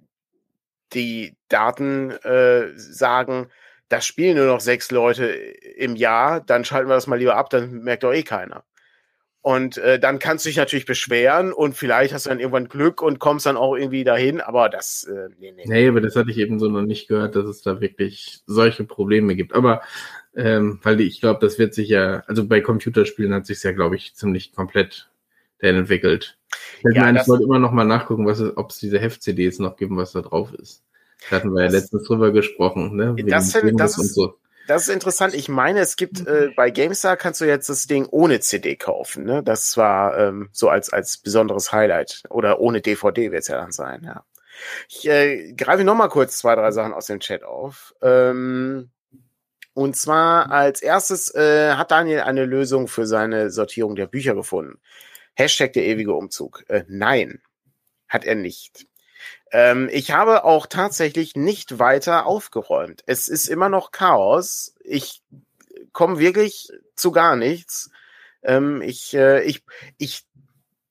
die Daten äh, sagen, das spielen nur noch sechs Leute im Jahr, dann schalten wir das mal lieber ab, dann merkt doch eh keiner. Und äh, dann kannst du dich natürlich beschweren und vielleicht hast du dann irgendwann Glück und kommst dann auch irgendwie dahin, aber das, äh, nee, nee. Nee, aber das hatte ich eben so noch nicht gehört, dass es da wirklich solche Probleme gibt. Aber ähm, weil ich glaube, das wird sich ja, also bei Computerspielen hat sich ja, glaube ich, ziemlich komplett dann entwickelt. Ich Ja, meine, das- ich wollte immer noch mal nachgucken, was es, ob es diese Heft-C Ds noch gibt, was da drauf ist. Da hatten wir Das- ja letztens drüber gesprochen, ne? Wegen Das finde- das Demos ist- und so. Das ist interessant. Ich meine, es gibt äh, bei GameStar kannst du jetzt das Ding ohne C D kaufen. Ne? Das war ähm, so als als besonderes Highlight. Oder ohne D V D wird es ja dann sein. Ja. Ich äh, greife noch mal kurz zwei, drei Sachen aus dem Chat auf. Ähm, und zwar als erstes äh, hat Daniel eine Lösung für seine Sortierung der Bücher gefunden. Hashtag der ewige Umzug. Äh, nein, hat er nicht. Ähm, ich habe auch tatsächlich nicht weiter aufgeräumt. Es ist immer noch Chaos. Ich komme wirklich zu gar nichts. Ähm, ich, äh, ich, ich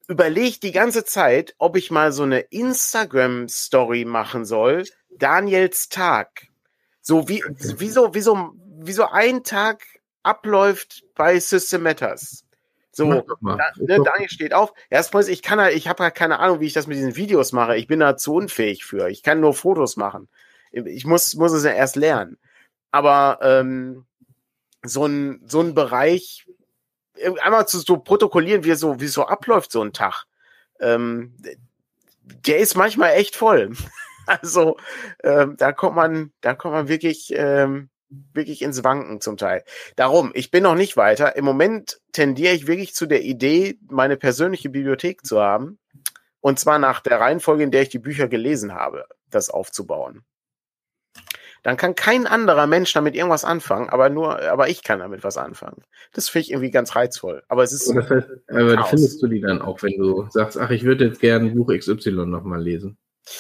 überlege die ganze Zeit, ob ich mal so eine Instagram-Story machen soll. Daniels Tag. So wie, wie so, wie so, wie so ein Tag abläuft bei System Matters. So, da, ne, Daniel steht auf. Erstmal, ich kann, ich habe halt keine Ahnung, wie ich das mit diesen Videos mache. Ich bin da zu unfähig für. Ich kann nur Fotos machen. Ich muss, muss es ja erst lernen. Aber ähm, so ein, so ein Bereich, einmal zu so protokollieren, wie es so, wie es so abläuft, so ein Tag, ähm, der ist manchmal echt voll. Also ähm, da kommt man, da kommt man wirklich, ähm, wirklich ins Wanken zum Teil. Darum, ich bin noch nicht weiter. Im Moment tendiere ich wirklich zu der Idee, meine persönliche Bibliothek zu haben. Und zwar nach der Reihenfolge, in der ich die Bücher gelesen habe, das aufzubauen. Dann kann kein anderer Mensch damit irgendwas anfangen, aber nur, aber ich kann damit was anfangen. Das finde ich irgendwie ganz reizvoll. Aber es ist. Das heißt, aber findest du die dann auch, wenn du sagst, ach, ich würde jetzt gerne Buch X Y nochmal lesen?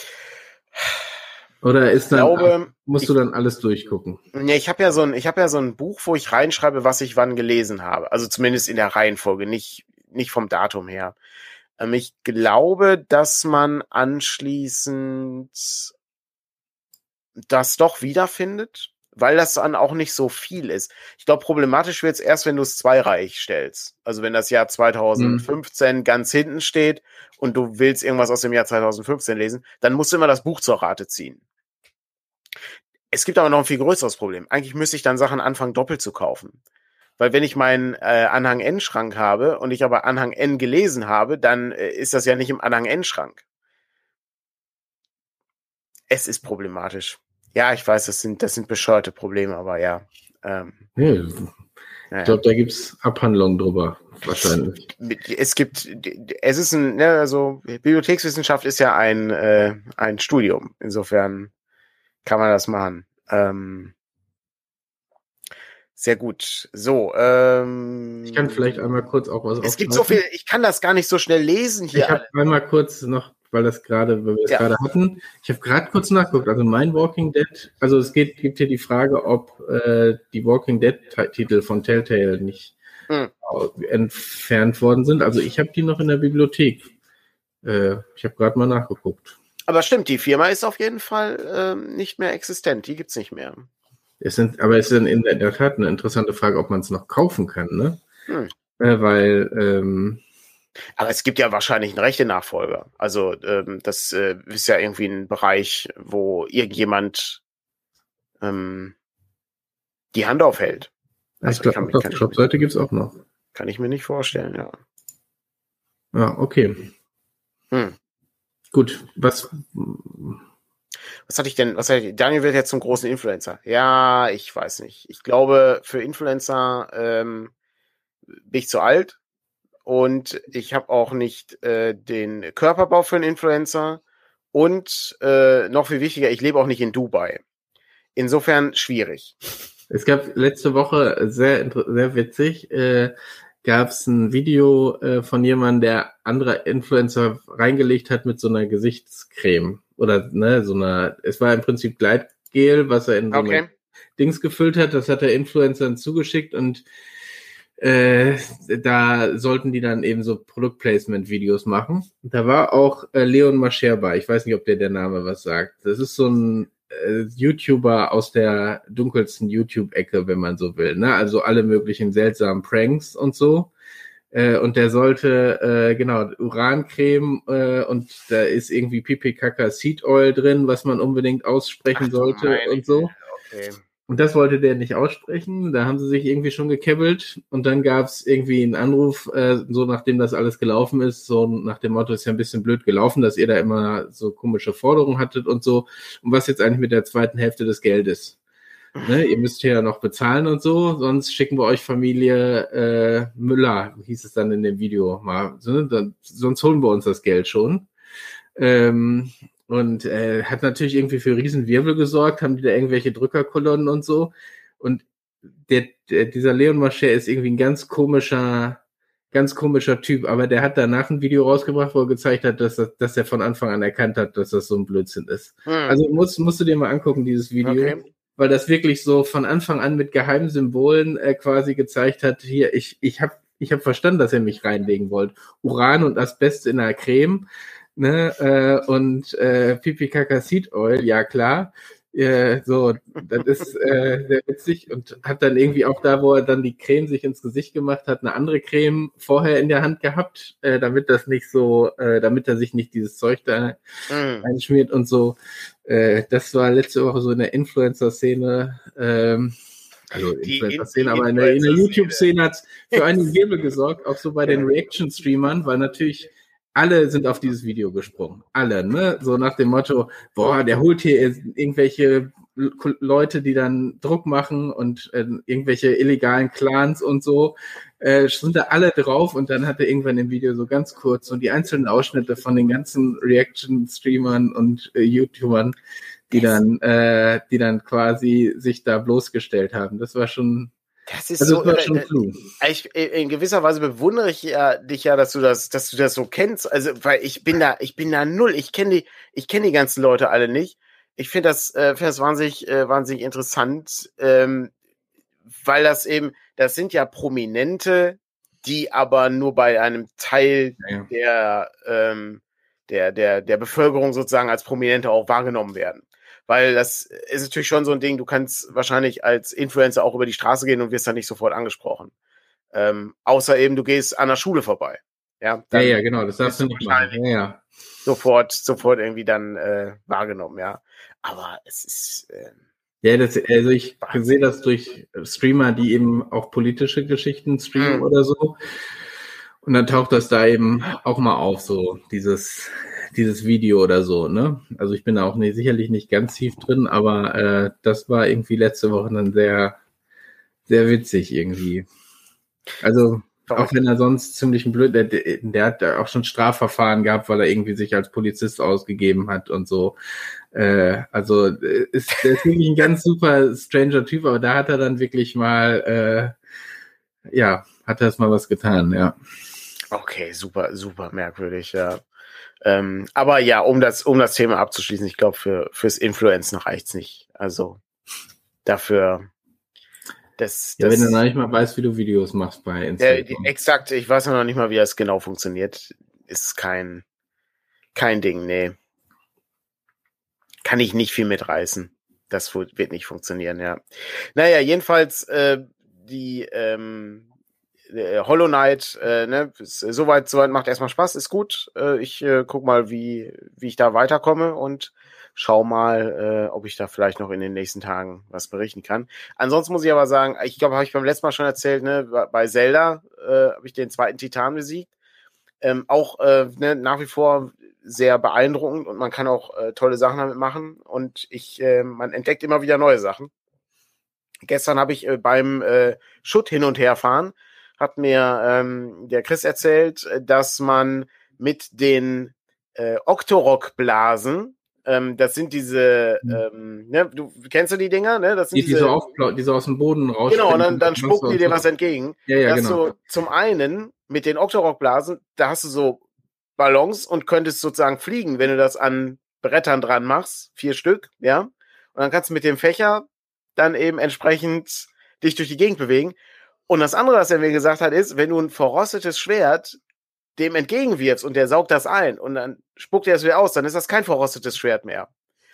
Oder ist dann, glaube, ach, musst ich, du dann alles durchgucken? Nee, ich habe ja so ein, ich habe ja so ein Buch, wo ich reinschreibe, was ich wann gelesen habe. Also zumindest in der Reihenfolge, nicht, nicht vom Datum her. Ähm, ich glaube, dass man anschließend das doch wiederfindet, weil das dann auch nicht so viel ist. Ich glaube, problematisch wird es erst, wenn du es zweireihig stellst. Also wenn das Jahr zweitausendfünfzehn hm. ganz hinten steht und du willst irgendwas aus dem Jahr zweitausendfünfzehn lesen, dann musst du immer das Buch zur Rate ziehen. Es gibt aber noch ein viel größeres Problem. Eigentlich müsste ich dann Sachen anfangen, doppelt zu kaufen. Weil wenn ich meinen äh, Anhang N-Schrank habe und ich aber Anhang N gelesen habe, dann äh, ist das ja nicht im Anhang N-Schrank. Es ist problematisch. Ja, ich weiß, das sind, das sind bescheuerte Probleme, aber ja. Ähm, ja ich ja. glaube, da gibt's Abhandlungen drüber, wahrscheinlich. Es gibt, es ist ein, ne, also Bibliothekswissenschaft ist ja ein, äh, ein Studium. Insofern kann man das machen. Ähm, sehr gut. So, ähm, ich kann vielleicht einmal kurz auch was Es gibt so viel, ich kann das gar nicht so schnell lesen hier. Ich habe einmal kurz noch, weil das gerade, weil wir es ja. gerade hatten, ich habe gerade kurz nachgeguckt. Also mein Walking Dead, also es geht, gibt hier die Frage, ob äh, die Walking Dead-Titel von Telltale nicht hm. entfernt worden sind. Also ich habe die noch in der Bibliothek. Äh, ich habe gerade mal nachgeguckt. Aber stimmt, die Firma ist auf jeden Fall ähm, nicht mehr existent. Die gibt's nicht mehr. Es sind, aber es ist in der Tat eine interessante Frage, ob man es noch kaufen kann, ne? Hm. Äh, weil ähm, aber es gibt ja wahrscheinlich einen Rechte-Nachfolger. Also ähm, das äh, ist ja irgendwie ein Bereich, wo irgendjemand ähm, die Hand aufhält. Also ich glaube, auf Shop-Seite gibt es auch noch. Kann ich mir nicht vorstellen, ja. Ja, okay. Hm. Gut, was... Was hatte ich denn, was hatte ich, Daniel wird jetzt zum großen Influencer. Ja, ich weiß nicht. Ich glaube, für Influencer ähm, bin ich zu alt und ich habe auch nicht äh, den Körperbau für einen Influencer und äh, noch viel wichtiger, ich lebe auch nicht in Dubai. Insofern schwierig. Es gab letzte Woche, sehr, sehr witzig, äh, gab es ein Video äh, von jemandem, der andere Influencer reingelegt hat mit so einer Gesichtscreme. Oder, ne, so einer, es war im Prinzip Gleitgel, was er in so okay. eine Dings gefüllt hat. Das hat der Influencer zugeschickt und äh, da sollten die dann eben so Produktplacement-Videos machen. Da war auch äh, Leon Mascher bei. Ich weiß nicht, ob der der Name was sagt. Das ist so ein äh, YouTuber aus der dunkelsten YouTube-Ecke, wenn man so will. Ne? Also alle möglichen seltsamen Pranks und so. Äh, und der sollte, äh, genau, Urancreme äh, und da ist irgendwie Pipi Kaka Seed Oil drin, was man unbedingt aussprechen Ach, sollte meine. und so. Okay. Und das wollte der nicht aussprechen. Da haben sie sich irgendwie schon gekebbelt und dann gab es irgendwie einen Anruf, äh, so nachdem das alles gelaufen ist, so nach dem Motto, ist ja ein bisschen blöd gelaufen, dass ihr da immer so komische Forderungen hattet und so. Und was jetzt eigentlich mit der zweiten Hälfte des Geldes? Ne, ihr müsst ja noch bezahlen und so, sonst schicken wir euch Familie äh, Müller, hieß es dann in dem Video mal. So, dann, sonst holen wir uns das Geld schon. Ähm, und äh, hat natürlich irgendwie für Riesenwirbel gesorgt, haben die da irgendwelche Drückerkolonnen und so. Und der, der, dieser Leon Mascher ist irgendwie ein ganz komischer, ganz komischer Typ, aber der hat danach ein Video rausgebracht, wo er gezeigt hat, dass, das, dass er von Anfang an erkannt hat, dass das so ein Blödsinn ist. Hm. Also musst, musst du dir mal angucken, dieses Video. Okay. Weil das wirklich so von Anfang an mit geheimen Symbolen äh, quasi gezeigt hat, hier, ich ich habe ich habe verstanden, dass ihr mich reinlegen wollt. Uran und Asbest in der Creme, ne, äh, und äh, Pipi Kaka Seed Oil, ja klar. Äh, so, das ist äh, sehr witzig und hat dann irgendwie auch da, wo er dann die Creme sich ins Gesicht gemacht hat, eine andere Creme vorher in der Hand gehabt, äh, damit das nicht so, äh, damit er sich nicht dieses Zeug da mm. einschmiert und so. Äh, das war letzte Woche so in der Influencer-Szene, ähm, also Influencer-Szene, aber in der, in der YouTube-Szene hat es für einen Wirbel gesorgt, auch so bei den Reaction-Streamern, weil natürlich alle sind auf dieses Video gesprungen. Alle, ne? So nach dem Motto, boah, der holt hier irgendwelche Leute, die dann Druck machen und äh, irgendwelche illegalen Clans und so, äh, sind da alle drauf und dann hat er irgendwann im Video so ganz kurz so die einzelnen Ausschnitte von den ganzen Reaction-Streamern und äh, YouTubern, die dann, äh, die dann quasi sich da bloßgestellt haben. Das war schon Das ist also so, das war schon cool. Ich, in gewisser Weise bewundere ich ja, dich ja, dass du das, dass du das so kennst. Also, weil ich bin da, ich bin da null. Ich kenne die, ich kenne die ganzen Leute alle nicht. Ich finde das, äh, finde das wahnsinnig, äh, wahnsinnig interessant, ähm, weil das eben, das sind ja Prominente, die aber nur bei einem Teil ja. der, ähm, der, der, der Bevölkerung sozusagen als Prominente auch wahrgenommen werden. Weil das ist natürlich schon so ein Ding, du kannst wahrscheinlich als Influencer auch über die Straße gehen und wirst dann nicht sofort angesprochen. Ähm, außer eben, du gehst an der Schule vorbei. Ja, ja, ja, genau, das darfst du nicht machen. Ja, ja. Sofort, sofort irgendwie dann äh, wahrgenommen, ja. Aber es ist... Äh, ja, das, also ich sehe das durch Streamer, die eben auch politische Geschichten streamen mhm. oder so. Und dann taucht das da eben auch mal auf, so dieses... dieses Video oder so, ne? Also ich bin da auch nicht, sicherlich nicht ganz tief drin, aber äh, das war irgendwie letzte Woche dann sehr, sehr witzig irgendwie. Also auch wenn er sonst ziemlich ein blöd, der, der hat da auch schon Strafverfahren gehabt, weil er irgendwie sich als Polizist ausgegeben hat und so. Äh, also ist, der ist wirklich ein ganz super stranger Typ, aber da hat er dann wirklich mal, äh, ja, hat er es mal was getan, ja. Okay, super, super merkwürdig, ja. Ähm, aber ja, um das, um das Thema abzuschließen, ich glaube, für, fürs Influencen reicht's nicht. Also dafür, das, ja, das, wenn du noch nicht mal weißt, wie du Videos machst bei Instagram. Ja, exakt, ich weiß noch nicht mal, wie das genau funktioniert. Ist kein, kein Ding, nee. Kann ich nicht viel mitreißen. Das wird nicht funktionieren, ja. Naja, jedenfalls, äh, die, ähm, Hollow Knight, äh, ne, soweit, soweit macht erstmal Spaß, ist gut. Äh, ich äh, guck mal, wie, wie ich da weiterkomme und schau mal, äh, ob ich da vielleicht noch in den nächsten Tagen was berichten kann. Ansonsten muss ich aber sagen, ich glaube, habe ich beim letzten Mal schon erzählt, ne, bei Zelda äh, habe ich den zweiten Titan besiegt. Ähm, auch äh, ne, nach wie vor sehr beeindruckend und man kann auch äh, tolle Sachen damit machen und ich, äh, man entdeckt immer wieder neue Sachen. Gestern habe ich äh, beim äh, Schutt hin und her fahren hat mir ähm, der Chris erzählt, dass man mit den äh, Octorok-Blasen, ähm, das sind diese, mhm. ähm, ne, du kennst du die Dinger, ne? Das sind die, diese, die, so aufblau- die so aus dem Boden raus. Genau, und dann, dann spucken die dir was entgegen. Ja, ja, dass genau. du zum einen mit den Octorok-Blasen, da hast du so Ballons und könntest sozusagen fliegen, wenn du das an Brettern dran machst, vier Stück, ja. Und dann kannst du mit dem Fächer dann eben entsprechend dich durch die Gegend bewegen. Und das andere, was er mir gesagt hat, ist, wenn du ein verrostetes Schwert dem entgegenwirfst und der saugt das ein und dann spuckt er es wieder aus, dann ist das kein verrostetes Schwert mehr.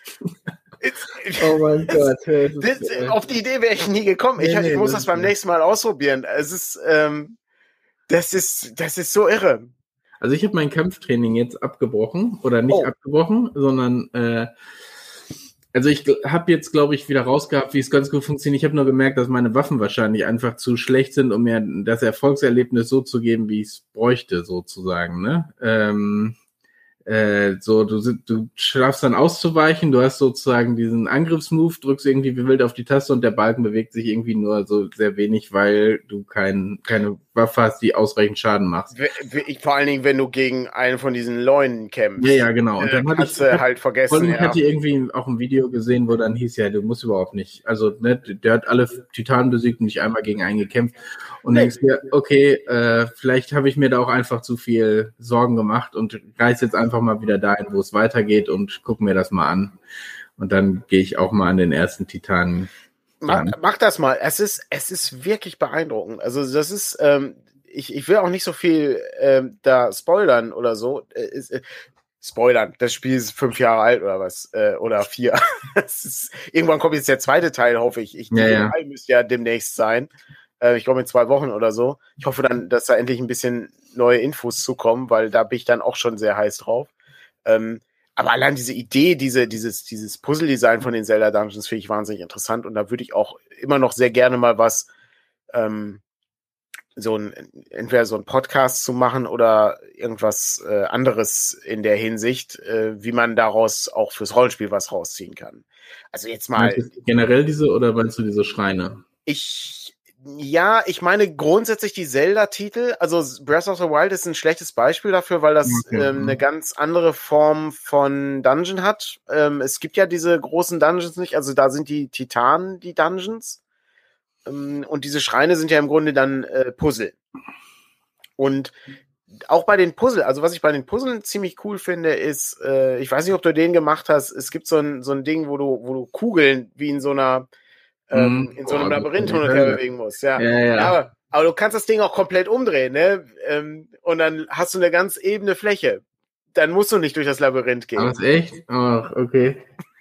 Oh mein Gott. Das, das, auf die Idee wäre ich nie gekommen. Ich, nee, nee, ich muss das, das beim nicht. nächsten Mal ausprobieren. Es ist, ähm, das ist, das ist so irre. Also ich habe mein Kampftraining jetzt abgebrochen oder nicht oh. abgebrochen, sondern äh, also ich habe jetzt, glaube ich, wieder rausgehabt, wie es ganz gut funktioniert. Ich habe nur gemerkt, dass meine Waffen wahrscheinlich einfach zu schlecht sind, um mir das Erfolgserlebnis so zu geben, wie ich es bräuchte, sozusagen. Ne? Ähm, äh, so, du, du schaffst dann auszuweichen, du hast sozusagen diesen Angriffsmove, drückst irgendwie wie wild auf die Taste und der Balken bewegt sich irgendwie nur so sehr wenig, weil du kein, keine Waffe hast, die ausreichend Schaden macht. Ich, vor allen Dingen, wenn du gegen einen von diesen Leunen kämpfst. Ja, ja, genau. Und dann äh, hatte ich äh, halt vergessen. Ich hatte ja. irgendwie auch ein Video gesehen, wo dann hieß, ja, du musst überhaupt nicht. Also, ne, der hat alle Titanen besiegt und nicht einmal gegen einen gekämpft. Und nee. denkst dir, okay, äh, vielleicht habe ich mir da auch einfach zu viel Sorgen gemacht und reiß jetzt einfach mal wieder dahin, wo es weitergeht und guck mir das mal an. Und dann gehe ich auch mal an den ersten Titanen. Mach, mach das mal. Es ist, es ist wirklich beeindruckend. Also das ist, ähm, ich, ich will auch nicht so viel ähm, da spoilern oder so. Äh, ist, äh, spoilern, das Spiel ist fünf Jahre alt oder was, äh, oder vier. Das ist, irgendwann kommt jetzt der zweite Teil, hoffe ich. ich Ja, ja. drei müsste ja demnächst sein. Äh, ich glaube in zwei Wochen oder so. Ich hoffe dann, dass da endlich ein bisschen neue Infos zukommen, weil da bin ich dann auch schon sehr heiß drauf. Ähm, aber allein diese Idee, diese, dieses, dieses Puzzle-Design von den Zelda Dungeons finde ich wahnsinnig interessant und da würde ich auch immer noch sehr gerne mal was, ähm, so ein, entweder so ein Podcast zu machen oder irgendwas äh, anderes in der Hinsicht, äh, wie man daraus auch fürs Rollenspiel was rausziehen kann. Also jetzt mal. Meinst du generell diese oder meinst du diese Schreine? Ich, ja, ich meine grundsätzlich die Zelda-Titel. Also Breath of the Wild ist ein schlechtes Beispiel dafür, weil das Okay. ähm, eine ganz andere Form von Dungeon hat. Ähm, es gibt ja diese großen Dungeons nicht, also da sind die Titanen die Dungeons. Und diese Schreine sind ja im Grunde dann äh, Puzzle. Und auch bei den Puzzle, also was ich bei den Puzzlen ziemlich cool finde, ist, äh, ich weiß nicht, ob du den gemacht hast, es gibt so ein, so ein Ding, wo du, wo du Kugeln wie in so einer, ähm, in so einem Boah, Labyrinth hin und her bewegen musst. Ja, ja, ja. ja aber, aber du kannst das Ding auch komplett umdrehen, ne? Ähm, und dann hast du eine ganz ebene Fläche. Dann musst du nicht durch das Labyrinth gehen. Ach, echt? Ach, okay.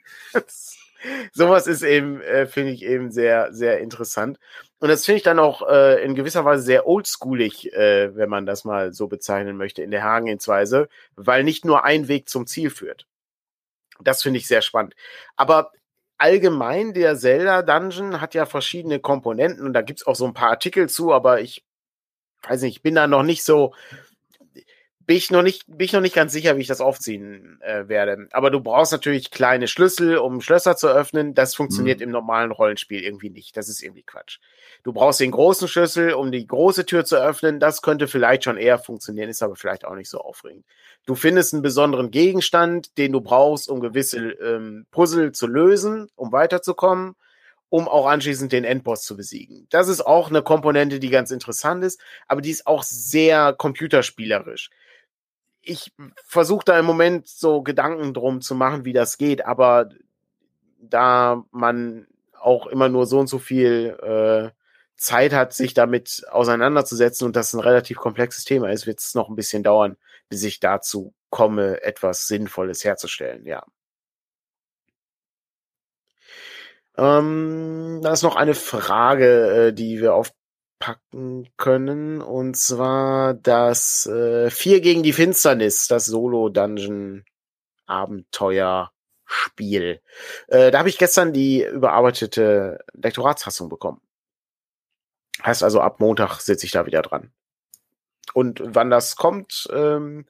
Sowas ist eben, äh, finde ich eben sehr, sehr interessant. Und das finde ich dann auch äh, in gewisser Weise sehr oldschoolig, äh, wenn man das mal so bezeichnen möchte, in der Herangehensweise, weil nicht nur ein Weg zum Ziel führt. Das finde ich sehr spannend. Aber allgemein, der Zelda-Dungeon hat ja verschiedene Komponenten und da gibt's auch so ein paar Artikel zu, aber ich weiß nicht, ich bin da noch nicht so, bin ich noch nicht, bin ich noch nicht ganz sicher, wie ich das aufziehen äh, werde. Aber du brauchst natürlich kleine Schlüssel, um Schlösser zu öffnen. Das funktioniert mhm. im normalen Rollenspiel irgendwie nicht. Das ist irgendwie Quatsch. Du brauchst den großen Schlüssel, um die große Tür zu öffnen. Das könnte vielleicht schon eher funktionieren, ist aber vielleicht auch nicht so aufregend. Du findest einen besonderen Gegenstand, den du brauchst, um gewisse ähm, Puzzle zu lösen, um weiterzukommen, um auch anschließend den Endboss zu besiegen. Das ist auch eine Komponente, die ganz interessant ist, aber die ist auch sehr computerspielerisch. Ich versuche da im Moment so Gedanken drum zu machen, wie das geht, aber da man auch immer nur so und so viel äh, Zeit hat, sich damit auseinanderzusetzen und das ein relativ komplexes Thema ist, wird es noch ein bisschen dauern, bis ich dazu komme, etwas Sinnvolles herzustellen, ja. Ähm, da ist noch eine Frage, äh, die wir aufpacken können, und zwar das äh, Vier gegen die Finsternis, das Solo-Dungeon-Abenteuer-Spiel. Äh, da habe ich gestern die überarbeitete Lektoratsfassung bekommen. Heißt also, ab Montag sitze ich da wieder dran. Und wann das kommt, ähm,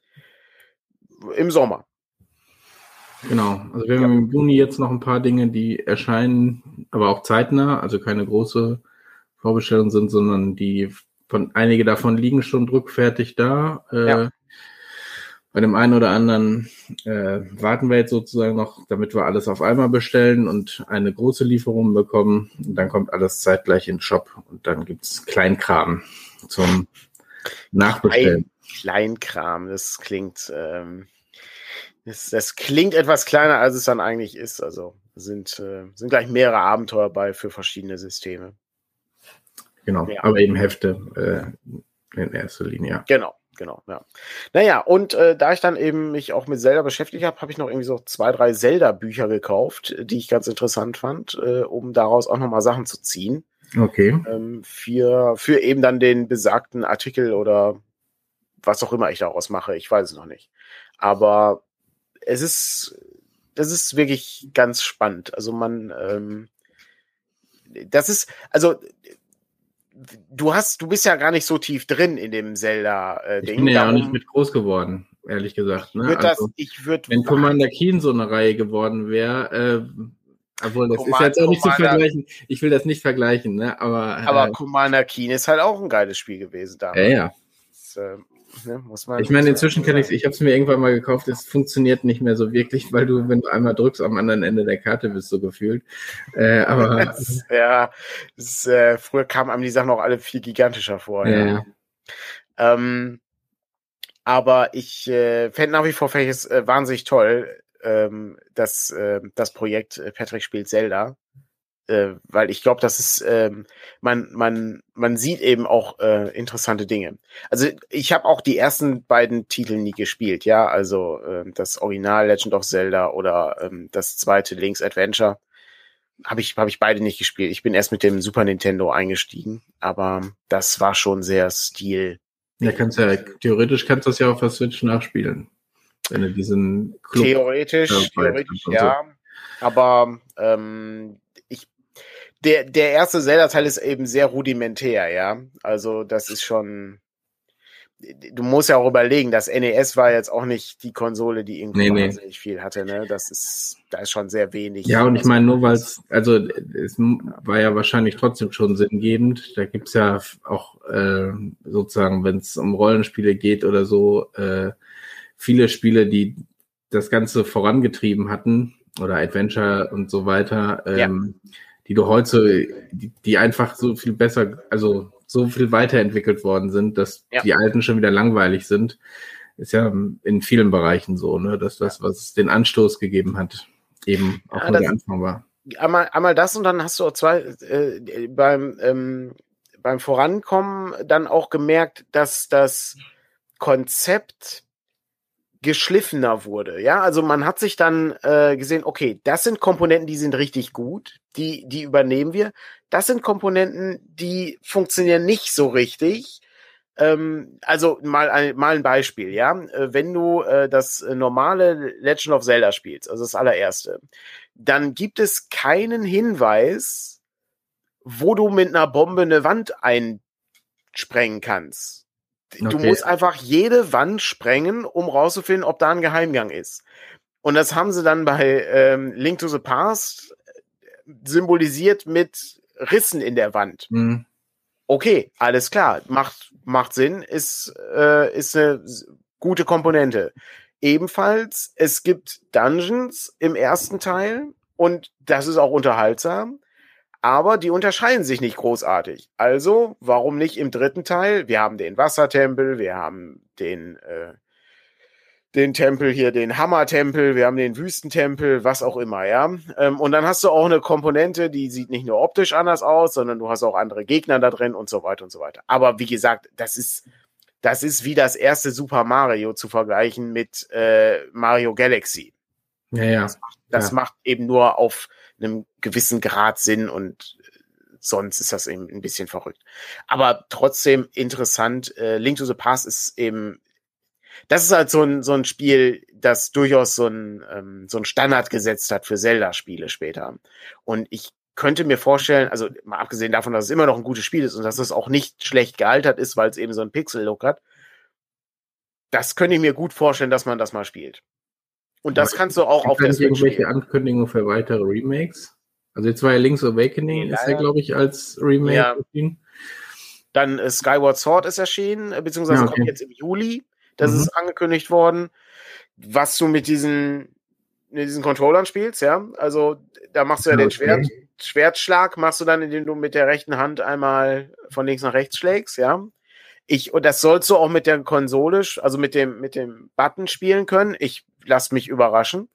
im Sommer. Genau, also wir haben ja im Juni jetzt noch ein paar Dinge, die erscheinen, aber auch zeitnah, also keine große Vorbestellung sind, sondern die von einige davon liegen schon druckfertig da. Äh, ja. Bei dem einen oder anderen äh, warten wir jetzt sozusagen noch, damit wir alles auf einmal bestellen und eine große Lieferung bekommen. Und dann kommt alles zeitgleich in den Shop und dann gibt's Kleinkram zum Nachbestellen. Klein, Kleinkram, das klingt ähm Das, das klingt etwas kleiner, als es dann eigentlich ist. Also sind, äh, sind gleich mehrere Abenteuer bei für verschiedene Systeme. Genau, ja. aber eben Hefte äh, in erster Linie. Ja. Genau, genau, ja. Naja, und äh, da ich dann eben mich auch mit Zelda beschäftigt habe, habe ich noch irgendwie so zwei, drei Zelda-Bücher gekauft, die ich ganz interessant fand, äh, um daraus auch nochmal Sachen zu ziehen. Okay. Ähm, für, für eben dann den besagten Artikel oder was auch immer ich daraus mache. Ich weiß es noch nicht. Aber es ist, das ist wirklich ganz spannend. Also man, ähm, das ist, also du hast, du bist ja gar nicht so tief drin in dem Zelda-Ding. Ich bin ja auch nicht mit groß geworden, ehrlich gesagt. Ne? Würd das, also, ich würde, wenn Commander Keen so eine Reihe geworden wäre, äh, obwohl das Commander, ist jetzt auch nicht Commander, zu vergleichen. Ich will das nicht vergleichen, ne? Aber, aber äh, Commander Keen ist halt auch ein geiles Spiel gewesen damals. Ja, ja. Das, äh, Ne, muss man, ich meine, inzwischen kenne ich es, ich habe es mir irgendwann mal gekauft, es funktioniert nicht mehr so wirklich, weil du, wenn du einmal drückst, am anderen Ende der Karte bist, so gefühlt. Äh, aber das, ja, das, äh, früher kamen einem die Sachen auch alle viel gigantischer vor. Ja. ja. Ähm, aber ich äh, fände nach wie vor fände ich es äh, wahnsinnig toll, ähm, dass äh, das Projekt äh, Patrick spielt Zelda Äh, weil ich glaube, das ist, ähm, man, man, man sieht eben auch äh, interessante Dinge. Also ich habe auch die ersten beiden Titel nie gespielt, ja, also äh, das Original Legend of Zelda oder ähm, das zweite Link's Adventure habe ich, habe ich beide nicht gespielt. Ich bin erst mit dem Super Nintendo eingestiegen, aber das war schon sehr Stil. Ja, kannst ja, theoretisch kannst du das ja auf der Switch nachspielen. Wenn du diesen Club Theoretisch, theoretisch, ja. So. Aber ähm, ich Der, der erste Zelda-Teil ist eben sehr rudimentär, ja. Also das ist schon, du musst ja auch überlegen, das N E S war jetzt auch nicht die Konsole, die irgendwie nee, wahnsinnig nee. viel hatte, ne? Das ist, da ist schon sehr wenig. Ja, und ich meine, nur weil es, also es war ja wahrscheinlich trotzdem schon sinngebend. Da gibt's ja auch äh, sozusagen, wenn es um Rollenspiele geht oder so, äh, viele Spiele, die das Ganze vorangetrieben hatten oder Adventure und so weiter, ähm, ja. die du heute, die, die einfach so viel besser, also so viel weiterentwickelt worden sind, dass ja. die alten schon wieder langweilig sind, ist ja in vielen Bereichen so, ne, dass das, was den Anstoß gegeben hat, eben auch ja, nur der Anfang war. Einmal, einmal das und dann hast du auch zwei äh, beim ähm, beim Vorankommen dann auch gemerkt, dass das Konzept geschliffener wurde, ja, also man hat sich dann äh, gesehen, okay, das sind Komponenten, die sind richtig gut, die die übernehmen wir, das sind Komponenten, die funktionieren nicht so richtig, ähm, also mal ein, mal ein Beispiel, ja, wenn du äh, das normale Legend of Zelda spielst, also das allererste, dann gibt es keinen Hinweis, wo du mit einer Bombe eine Wand einsprengen kannst. Du okay. musst einfach jede Wand sprengen, um rauszufinden, ob da ein Geheimgang ist. Und das haben sie dann bei ähm, Link to the Past symbolisiert mit Rissen in der Wand. Mhm. Okay, alles klar, macht macht Sinn, ist äh, ist eine gute Komponente. Ebenfalls, es gibt Dungeons im ersten Teil und das ist auch unterhaltsam. Aber die unterscheiden sich nicht großartig. Also, warum nicht im dritten Teil? Wir haben den Wassertempel, wir haben den, äh, den Tempel hier, den Hammertempel, wir haben den Wüstentempel, was auch immer, ja. Ähm, und dann hast du auch eine Komponente, die sieht nicht nur optisch anders aus, sondern du hast auch andere Gegner da drin und so weiter und so weiter. Aber wie gesagt, das ist, das ist wie das erste Super Mario zu vergleichen mit äh, Mario Galaxy. Ja, ja. Das, macht, das ja. macht eben nur auf einem gewissen Grad Sinn und sonst ist das eben ein bisschen verrückt. Aber trotzdem interessant. Äh, Link to the Past ist eben, das ist halt so ein, so ein Spiel, das durchaus so ein, ähm, so ein Standard gesetzt hat für Zelda-Spiele später. Und ich könnte mir vorstellen, also mal abgesehen davon, dass es immer noch ein gutes Spiel ist und dass es auch nicht schlecht gealtert ist, weil es eben so einen Pixel-Look hat, das könnte ich mir gut vorstellen, dass man das mal spielt. Und das kannst du auch auf der Switch irgendwelche spielen. Ankündigungen für weitere Remakes? Also jetzt war ja Link's Awakening, nee, ist ja, glaube ich, als Remake ja. erschienen. Dann äh, Skyward Sword ist erschienen, beziehungsweise ja, okay. kommt jetzt im Juli. Das mhm. ist angekündigt worden. Was du mit diesen, mit diesen Controllern spielst, ja. Also da machst du ja, ja den okay. Schwert, Schwertschlag, machst du dann, indem du mit der rechten Hand einmal von links nach rechts schlägst, ja. Ich, und das sollst du auch mit der Konsole, also mit dem, mit dem Button spielen können. Ich lass mich überraschen.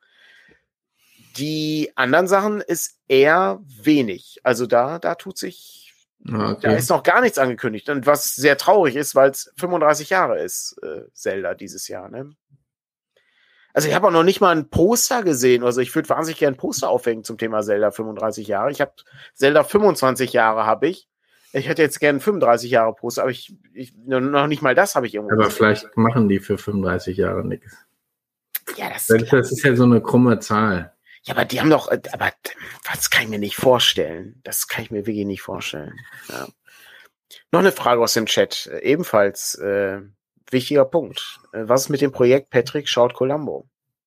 Die anderen Sachen ist eher wenig. Also da, da tut sich, okay. da ist noch gar nichts angekündigt. Und was sehr traurig ist, weil es fünfunddreißig Jahre ist, äh, Zelda dieses Jahr, ne? Also ich habe auch noch nicht mal ein Poster gesehen. Also ich würde wahnsinnig gerne ein Poster aufhängen zum Thema Zelda fünfunddreißig Jahre. Ich habe Zelda fünfundzwanzig Jahre habe ich. Ich hätte jetzt gerne fünfunddreißig Jahre Poster, aber ich, ich noch nicht mal das habe ich irgendwo. Aber gesehen. Vielleicht machen die für fünfunddreißig Jahre nichts. Ja, das, das, das ist ja so eine krumme Zahl. Ja, aber die haben doch, aber das kann ich mir nicht vorstellen. Das kann ich mir wirklich nicht vorstellen. Ja. Noch eine Frage aus dem Chat. Ebenfalls äh, wichtiger Punkt. Was ist mit dem Projekt Patrick schaut Columbo?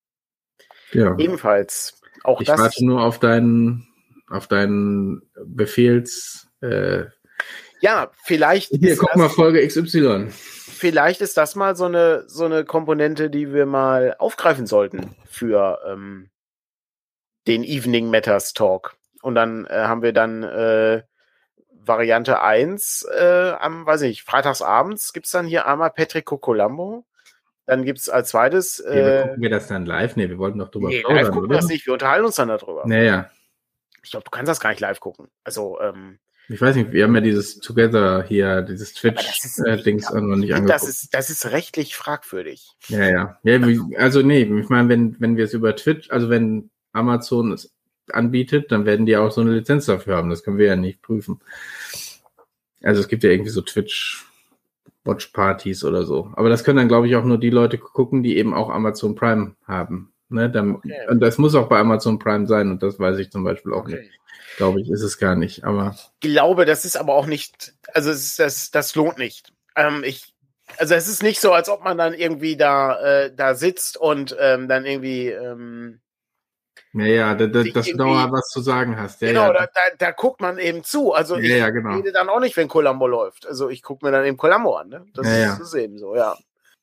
Ja. Ebenfalls. Auch ich das. Ich warte nur auf deinen, auf deinen Befehls. Äh, ja, vielleicht. Hier, guck mal, Folge X Y. Vielleicht ist das mal so eine, so eine Komponente, die wir mal aufgreifen sollten für ähm, den Evening Matters Talk. Und dann äh, haben wir dann äh, Variante eins äh, am, weiß ich nicht, freitagsabends gibt's dann hier einmal Patrick Columbo. Dann gibt's als zweites äh, ja, gucken wir das dann live? Nee, wir wollten doch drüber nee, live gucken wir das nicht, wir unterhalten uns dann darüber. Naja. Ich glaube, du kannst das gar nicht live gucken. Also, ähm, Ich weiß nicht, wir haben ja dieses Together hier, dieses aber das ist, Twitch-Dings ich glaub, noch nicht das angeguckt. ist, das ist rechtlich fragwürdig. Ja, ja. ja wie, also nee, ich meine, wenn, wenn wir es über Twitch, also wenn Amazon es anbietet, dann werden die auch so eine Lizenz dafür haben. Das können wir ja nicht prüfen. Also es gibt ja irgendwie so Twitch-Watch-Partys oder so. Aber das können dann, glaube ich, auch nur die Leute gucken, die eben auch Amazon Prime haben. Ne? Dann, Okay. Und das muss auch bei Amazon Prime sein und das weiß ich zum Beispiel auch Okay. nicht. Glaube ich, ist es gar nicht. Aber ich glaube, das ist aber auch nicht, also es ist, das, das lohnt nicht. Ähm, ich, also es ist nicht so, als ob man dann irgendwie da, äh, da sitzt und ähm, dann irgendwie ähm, ja, ja, da, da, sich dass du irgendwie- dauernd was zu sagen hast. Ja, genau, ja. da, da, da guckt man eben zu. Also Ja, ich ja, genau. rede dann auch nicht, wenn Columbo läuft. Also ich gucke mir dann eben Columbo an. Ne? Das, Ja, ja. ist eben so, ja.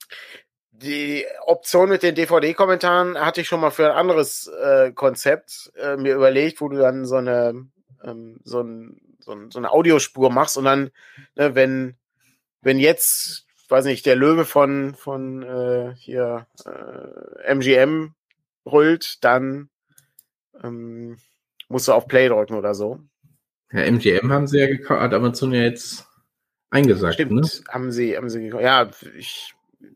Die Option mit den D V D-Kommentaren hatte ich schon mal für ein anderes äh, Konzept äh, mir überlegt, wo du dann so eine ähm, so, ein, so, ein, so eine Audiospur machst und dann, ne, wenn wenn jetzt, weiß nicht, der Löwe von von äh, hier äh, M G M brüllt, dann ähm, musst du auf Play drücken oder so. Ja, M G M haben sie ja gekauft, hat Amazon ja jetzt eingesagt, Stimmt, ne? haben sie, haben sie, ja, ich,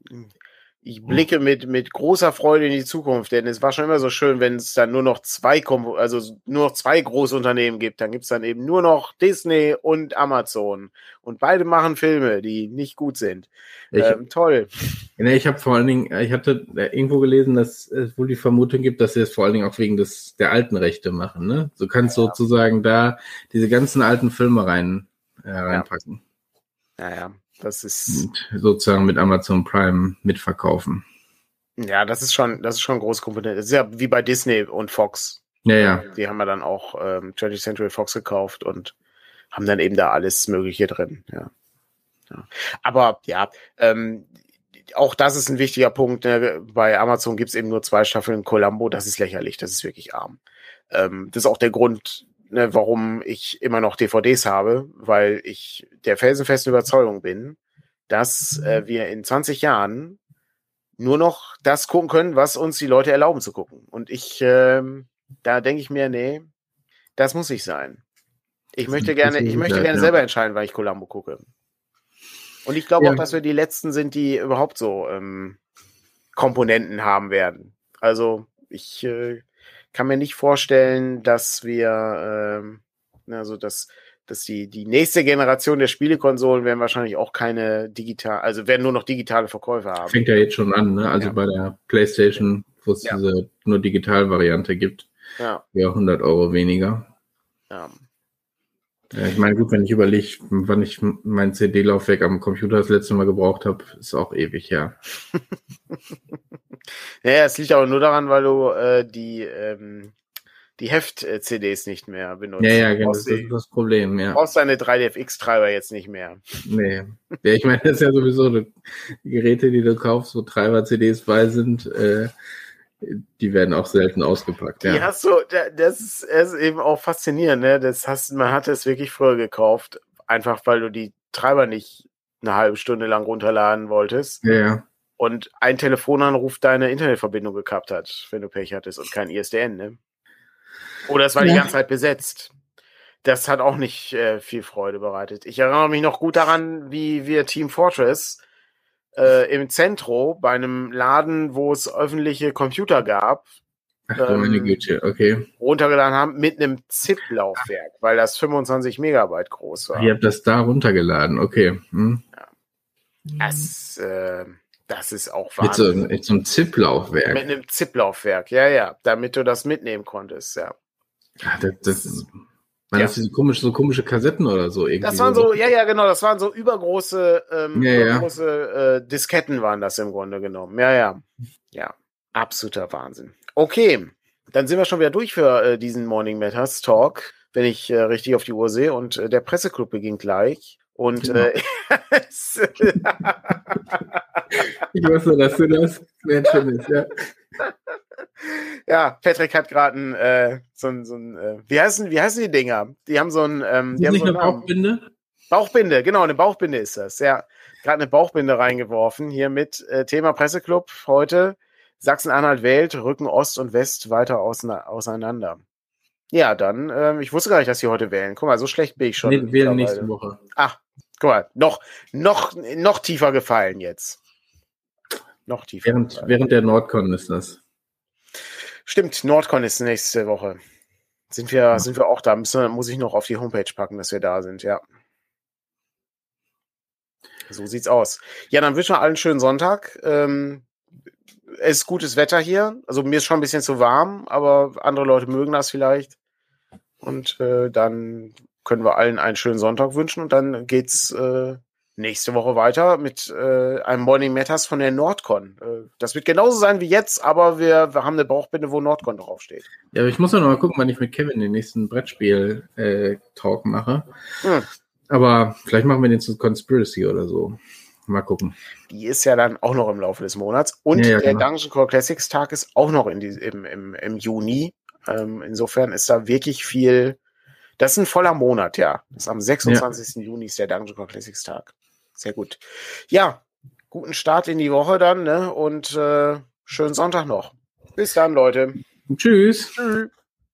ich blicke mit, mit großer Freude in die Zukunft, denn es war schon immer so schön, wenn es dann nur noch zwei, Kom- also nur noch zwei große Unternehmen gibt, dann gibt es dann eben nur noch Disney und Amazon und beide machen Filme, die nicht gut sind. Ich, Ähm, toll. ja, ich habe vor allen Dingen, ich hatte irgendwo gelesen, dass es wohl die Vermutung gibt, dass sie es vor allen Dingen auch wegen des der alten Rechte machen, ne? Du kannst Ja. sozusagen da diese ganzen alten Filme rein äh, reinpacken. Naja, das ist, Und sozusagen mit Amazon Prime mitverkaufen. ja, das ist schon, das ist schon groß kompetent. Das ist ja wie bei Disney und Fox. Ja, ja. Die haben ja dann auch ähm, twentieth Century Fox gekauft und haben dann eben da alles Mögliche drin. Ja. Ja. Aber ja, ähm, auch das ist ein wichtiger Punkt. Ne? Bei Amazon gibt es eben nur zwei Staffeln Columbo. Das ist lächerlich. Das ist wirklich arm. Ähm, das ist auch der Grund, ne, warum ich immer noch D V Ds habe, weil ich der felsenfesten Überzeugung bin, dass äh, wir in zwanzig Jahren nur noch das gucken können, was uns die Leute erlauben zu gucken. Und ich, ähm, da denke ich mir, nee, das muss nicht sein. Ich möchte gerne, ich möchte gerne selber entscheiden, weil ich Columbo gucke. Und ich glaube Ja. auch, dass wir die Letzten sind, die überhaupt so ähm, Komponenten haben werden. Also ich äh, kann mir nicht vorstellen, dass wir, ähm, also dass, dass die, die nächste Generation der Spielekonsolen werden wahrscheinlich auch keine digital, also werden nur noch digitale Verkäufe haben. Fängt ja jetzt schon an, ne? Also Ja. bei der PlayStation, wo es Ja. diese nur Digital-Variante gibt, Ja, ja hundert Euro weniger. ja. Ja, ich meine, gut, wenn ich überlege, wann ich mein C D-Laufwerk am Computer das letzte Mal gebraucht habe, ist auch ewig, ja. Ja, es liegt aber nur daran, weil du äh, die, ähm, die Heft-C Ds nicht mehr benutzt. Ja, ja, Du genau, das brauchst ist die- das Problem, Du ja. brauchst deine drei D F X-Treiber jetzt nicht mehr. Nee. Ja, ich meine, das ist ja sowieso die Geräte, die du kaufst, wo Treiber-C Ds bei sind, äh, die werden auch selten ausgepackt, Die ja. hast du, da- das ist, das ist eben auch faszinierend, ne? Das hast, man hat es wirklich früher gekauft, einfach weil du die Treiber nicht eine halbe Stunde lang runterladen wolltest Ja, ja. und ein Telefonanruf deine Internetverbindung gekappt hat, wenn du Pech hattest und kein I S D N, ne? Oder es war die Ja. ganze Zeit besetzt. Das hat auch nicht äh, viel Freude bereitet. Ich erinnere mich noch gut daran, wie wir Team Fortress äh, im Zentro bei einem Laden, wo es öffentliche Computer gab, Ach du meine Ähm, Güte, okay. runtergeladen haben mit einem Z I P-Laufwerk, weil das fünfundzwanzig Megabyte groß war. Ihr habt das da runtergeladen, okay. Hm. Das, äh, das ist auch Mit so, Wahnsinn. mit so einem Z I P-Laufwerk. Mit einem Z I P-Laufwerk, ja, ja, damit du das mitnehmen konntest, ja. Ah, das, das, waren Ja. das diese komische, so komische Kassetten oder so irgendwie? Das waren so, ja, ja, genau, das waren so übergroße, ähm, Ja, ja. übergroße äh, Disketten waren das im Grunde genommen. Ja, ja. Ja, absoluter Wahnsinn. Okay, dann sind wir schon wieder durch für äh, diesen Morning Matters Talk, wenn ich äh, richtig auf die Uhr sehe. Und äh, der Presseclub beginnt gleich. Und Genau. äh, Ich wusste, dass du das sehr schön ist, ja. ja, Patrick hat gerade ein, äh, so ein, so ein äh, wie heißen, wie heißen die Dinger? Die haben so ein, ähm, Ist die das haben nicht so eine einen Namen. Bauchbinde? Bauchbinde, genau, eine Bauchbinde ist das. Ja, gerade eine Bauchbinde reingeworfen. Hier mit äh, Thema Presseclub heute. Sachsen-Anhalt wählt, rücken Ost und West weiter auseina- auseinander. Ja, dann, ähm, ich wusste gar nicht, dass Sie heute wählen. Guck mal, so schlecht bin ich schon. Nee, wir wählen nächste Woche. Ach, guck mal, noch, noch, noch tiefer gefallen jetzt. Noch tiefer. Während, während der Nordcon ist das. Stimmt, Nordcon ist nächste Woche. Sind wir, ja. sind wir auch da? Müssen, muss ich noch auf die Homepage packen, dass wir da sind, ja. So sieht's aus. Ja, dann wünschen wir allen einen schönen Sonntag. Ähm, es ist gutes Wetter hier. Also mir ist schon ein bisschen zu warm, aber andere Leute mögen das vielleicht. Und äh, dann können wir allen einen schönen Sonntag wünschen und dann geht's äh, nächste Woche weiter mit äh, einem Morning Matters von der Nordcon. Äh, das wird genauso sein wie jetzt, aber wir, wir haben eine Bauchbinde, wo Nordcon draufsteht. Ja, aber ich muss noch mal gucken, wann ich mit Kevin den nächsten Brettspiel-Talk äh, mache. Hm. Aber vielleicht machen wir den zu Conspiracy oder so. Mal gucken. Die ist ja dann auch noch im Laufe des Monats. Und ja, ja, der genau. Dungeon Core Classics Tag ist auch noch in die, im, im, im Juni. Ähm, insofern ist da wirklich viel. Das ist ein voller Monat, ja. Das ist am sechsundzwanzigsten Ja. Juni ist der Dungeon Core Classics Tag. Sehr gut. Ja, guten Start in die Woche dann, ne? Und äh, schönen Sonntag noch. Bis dann, Leute. Tschüss. Tschüss.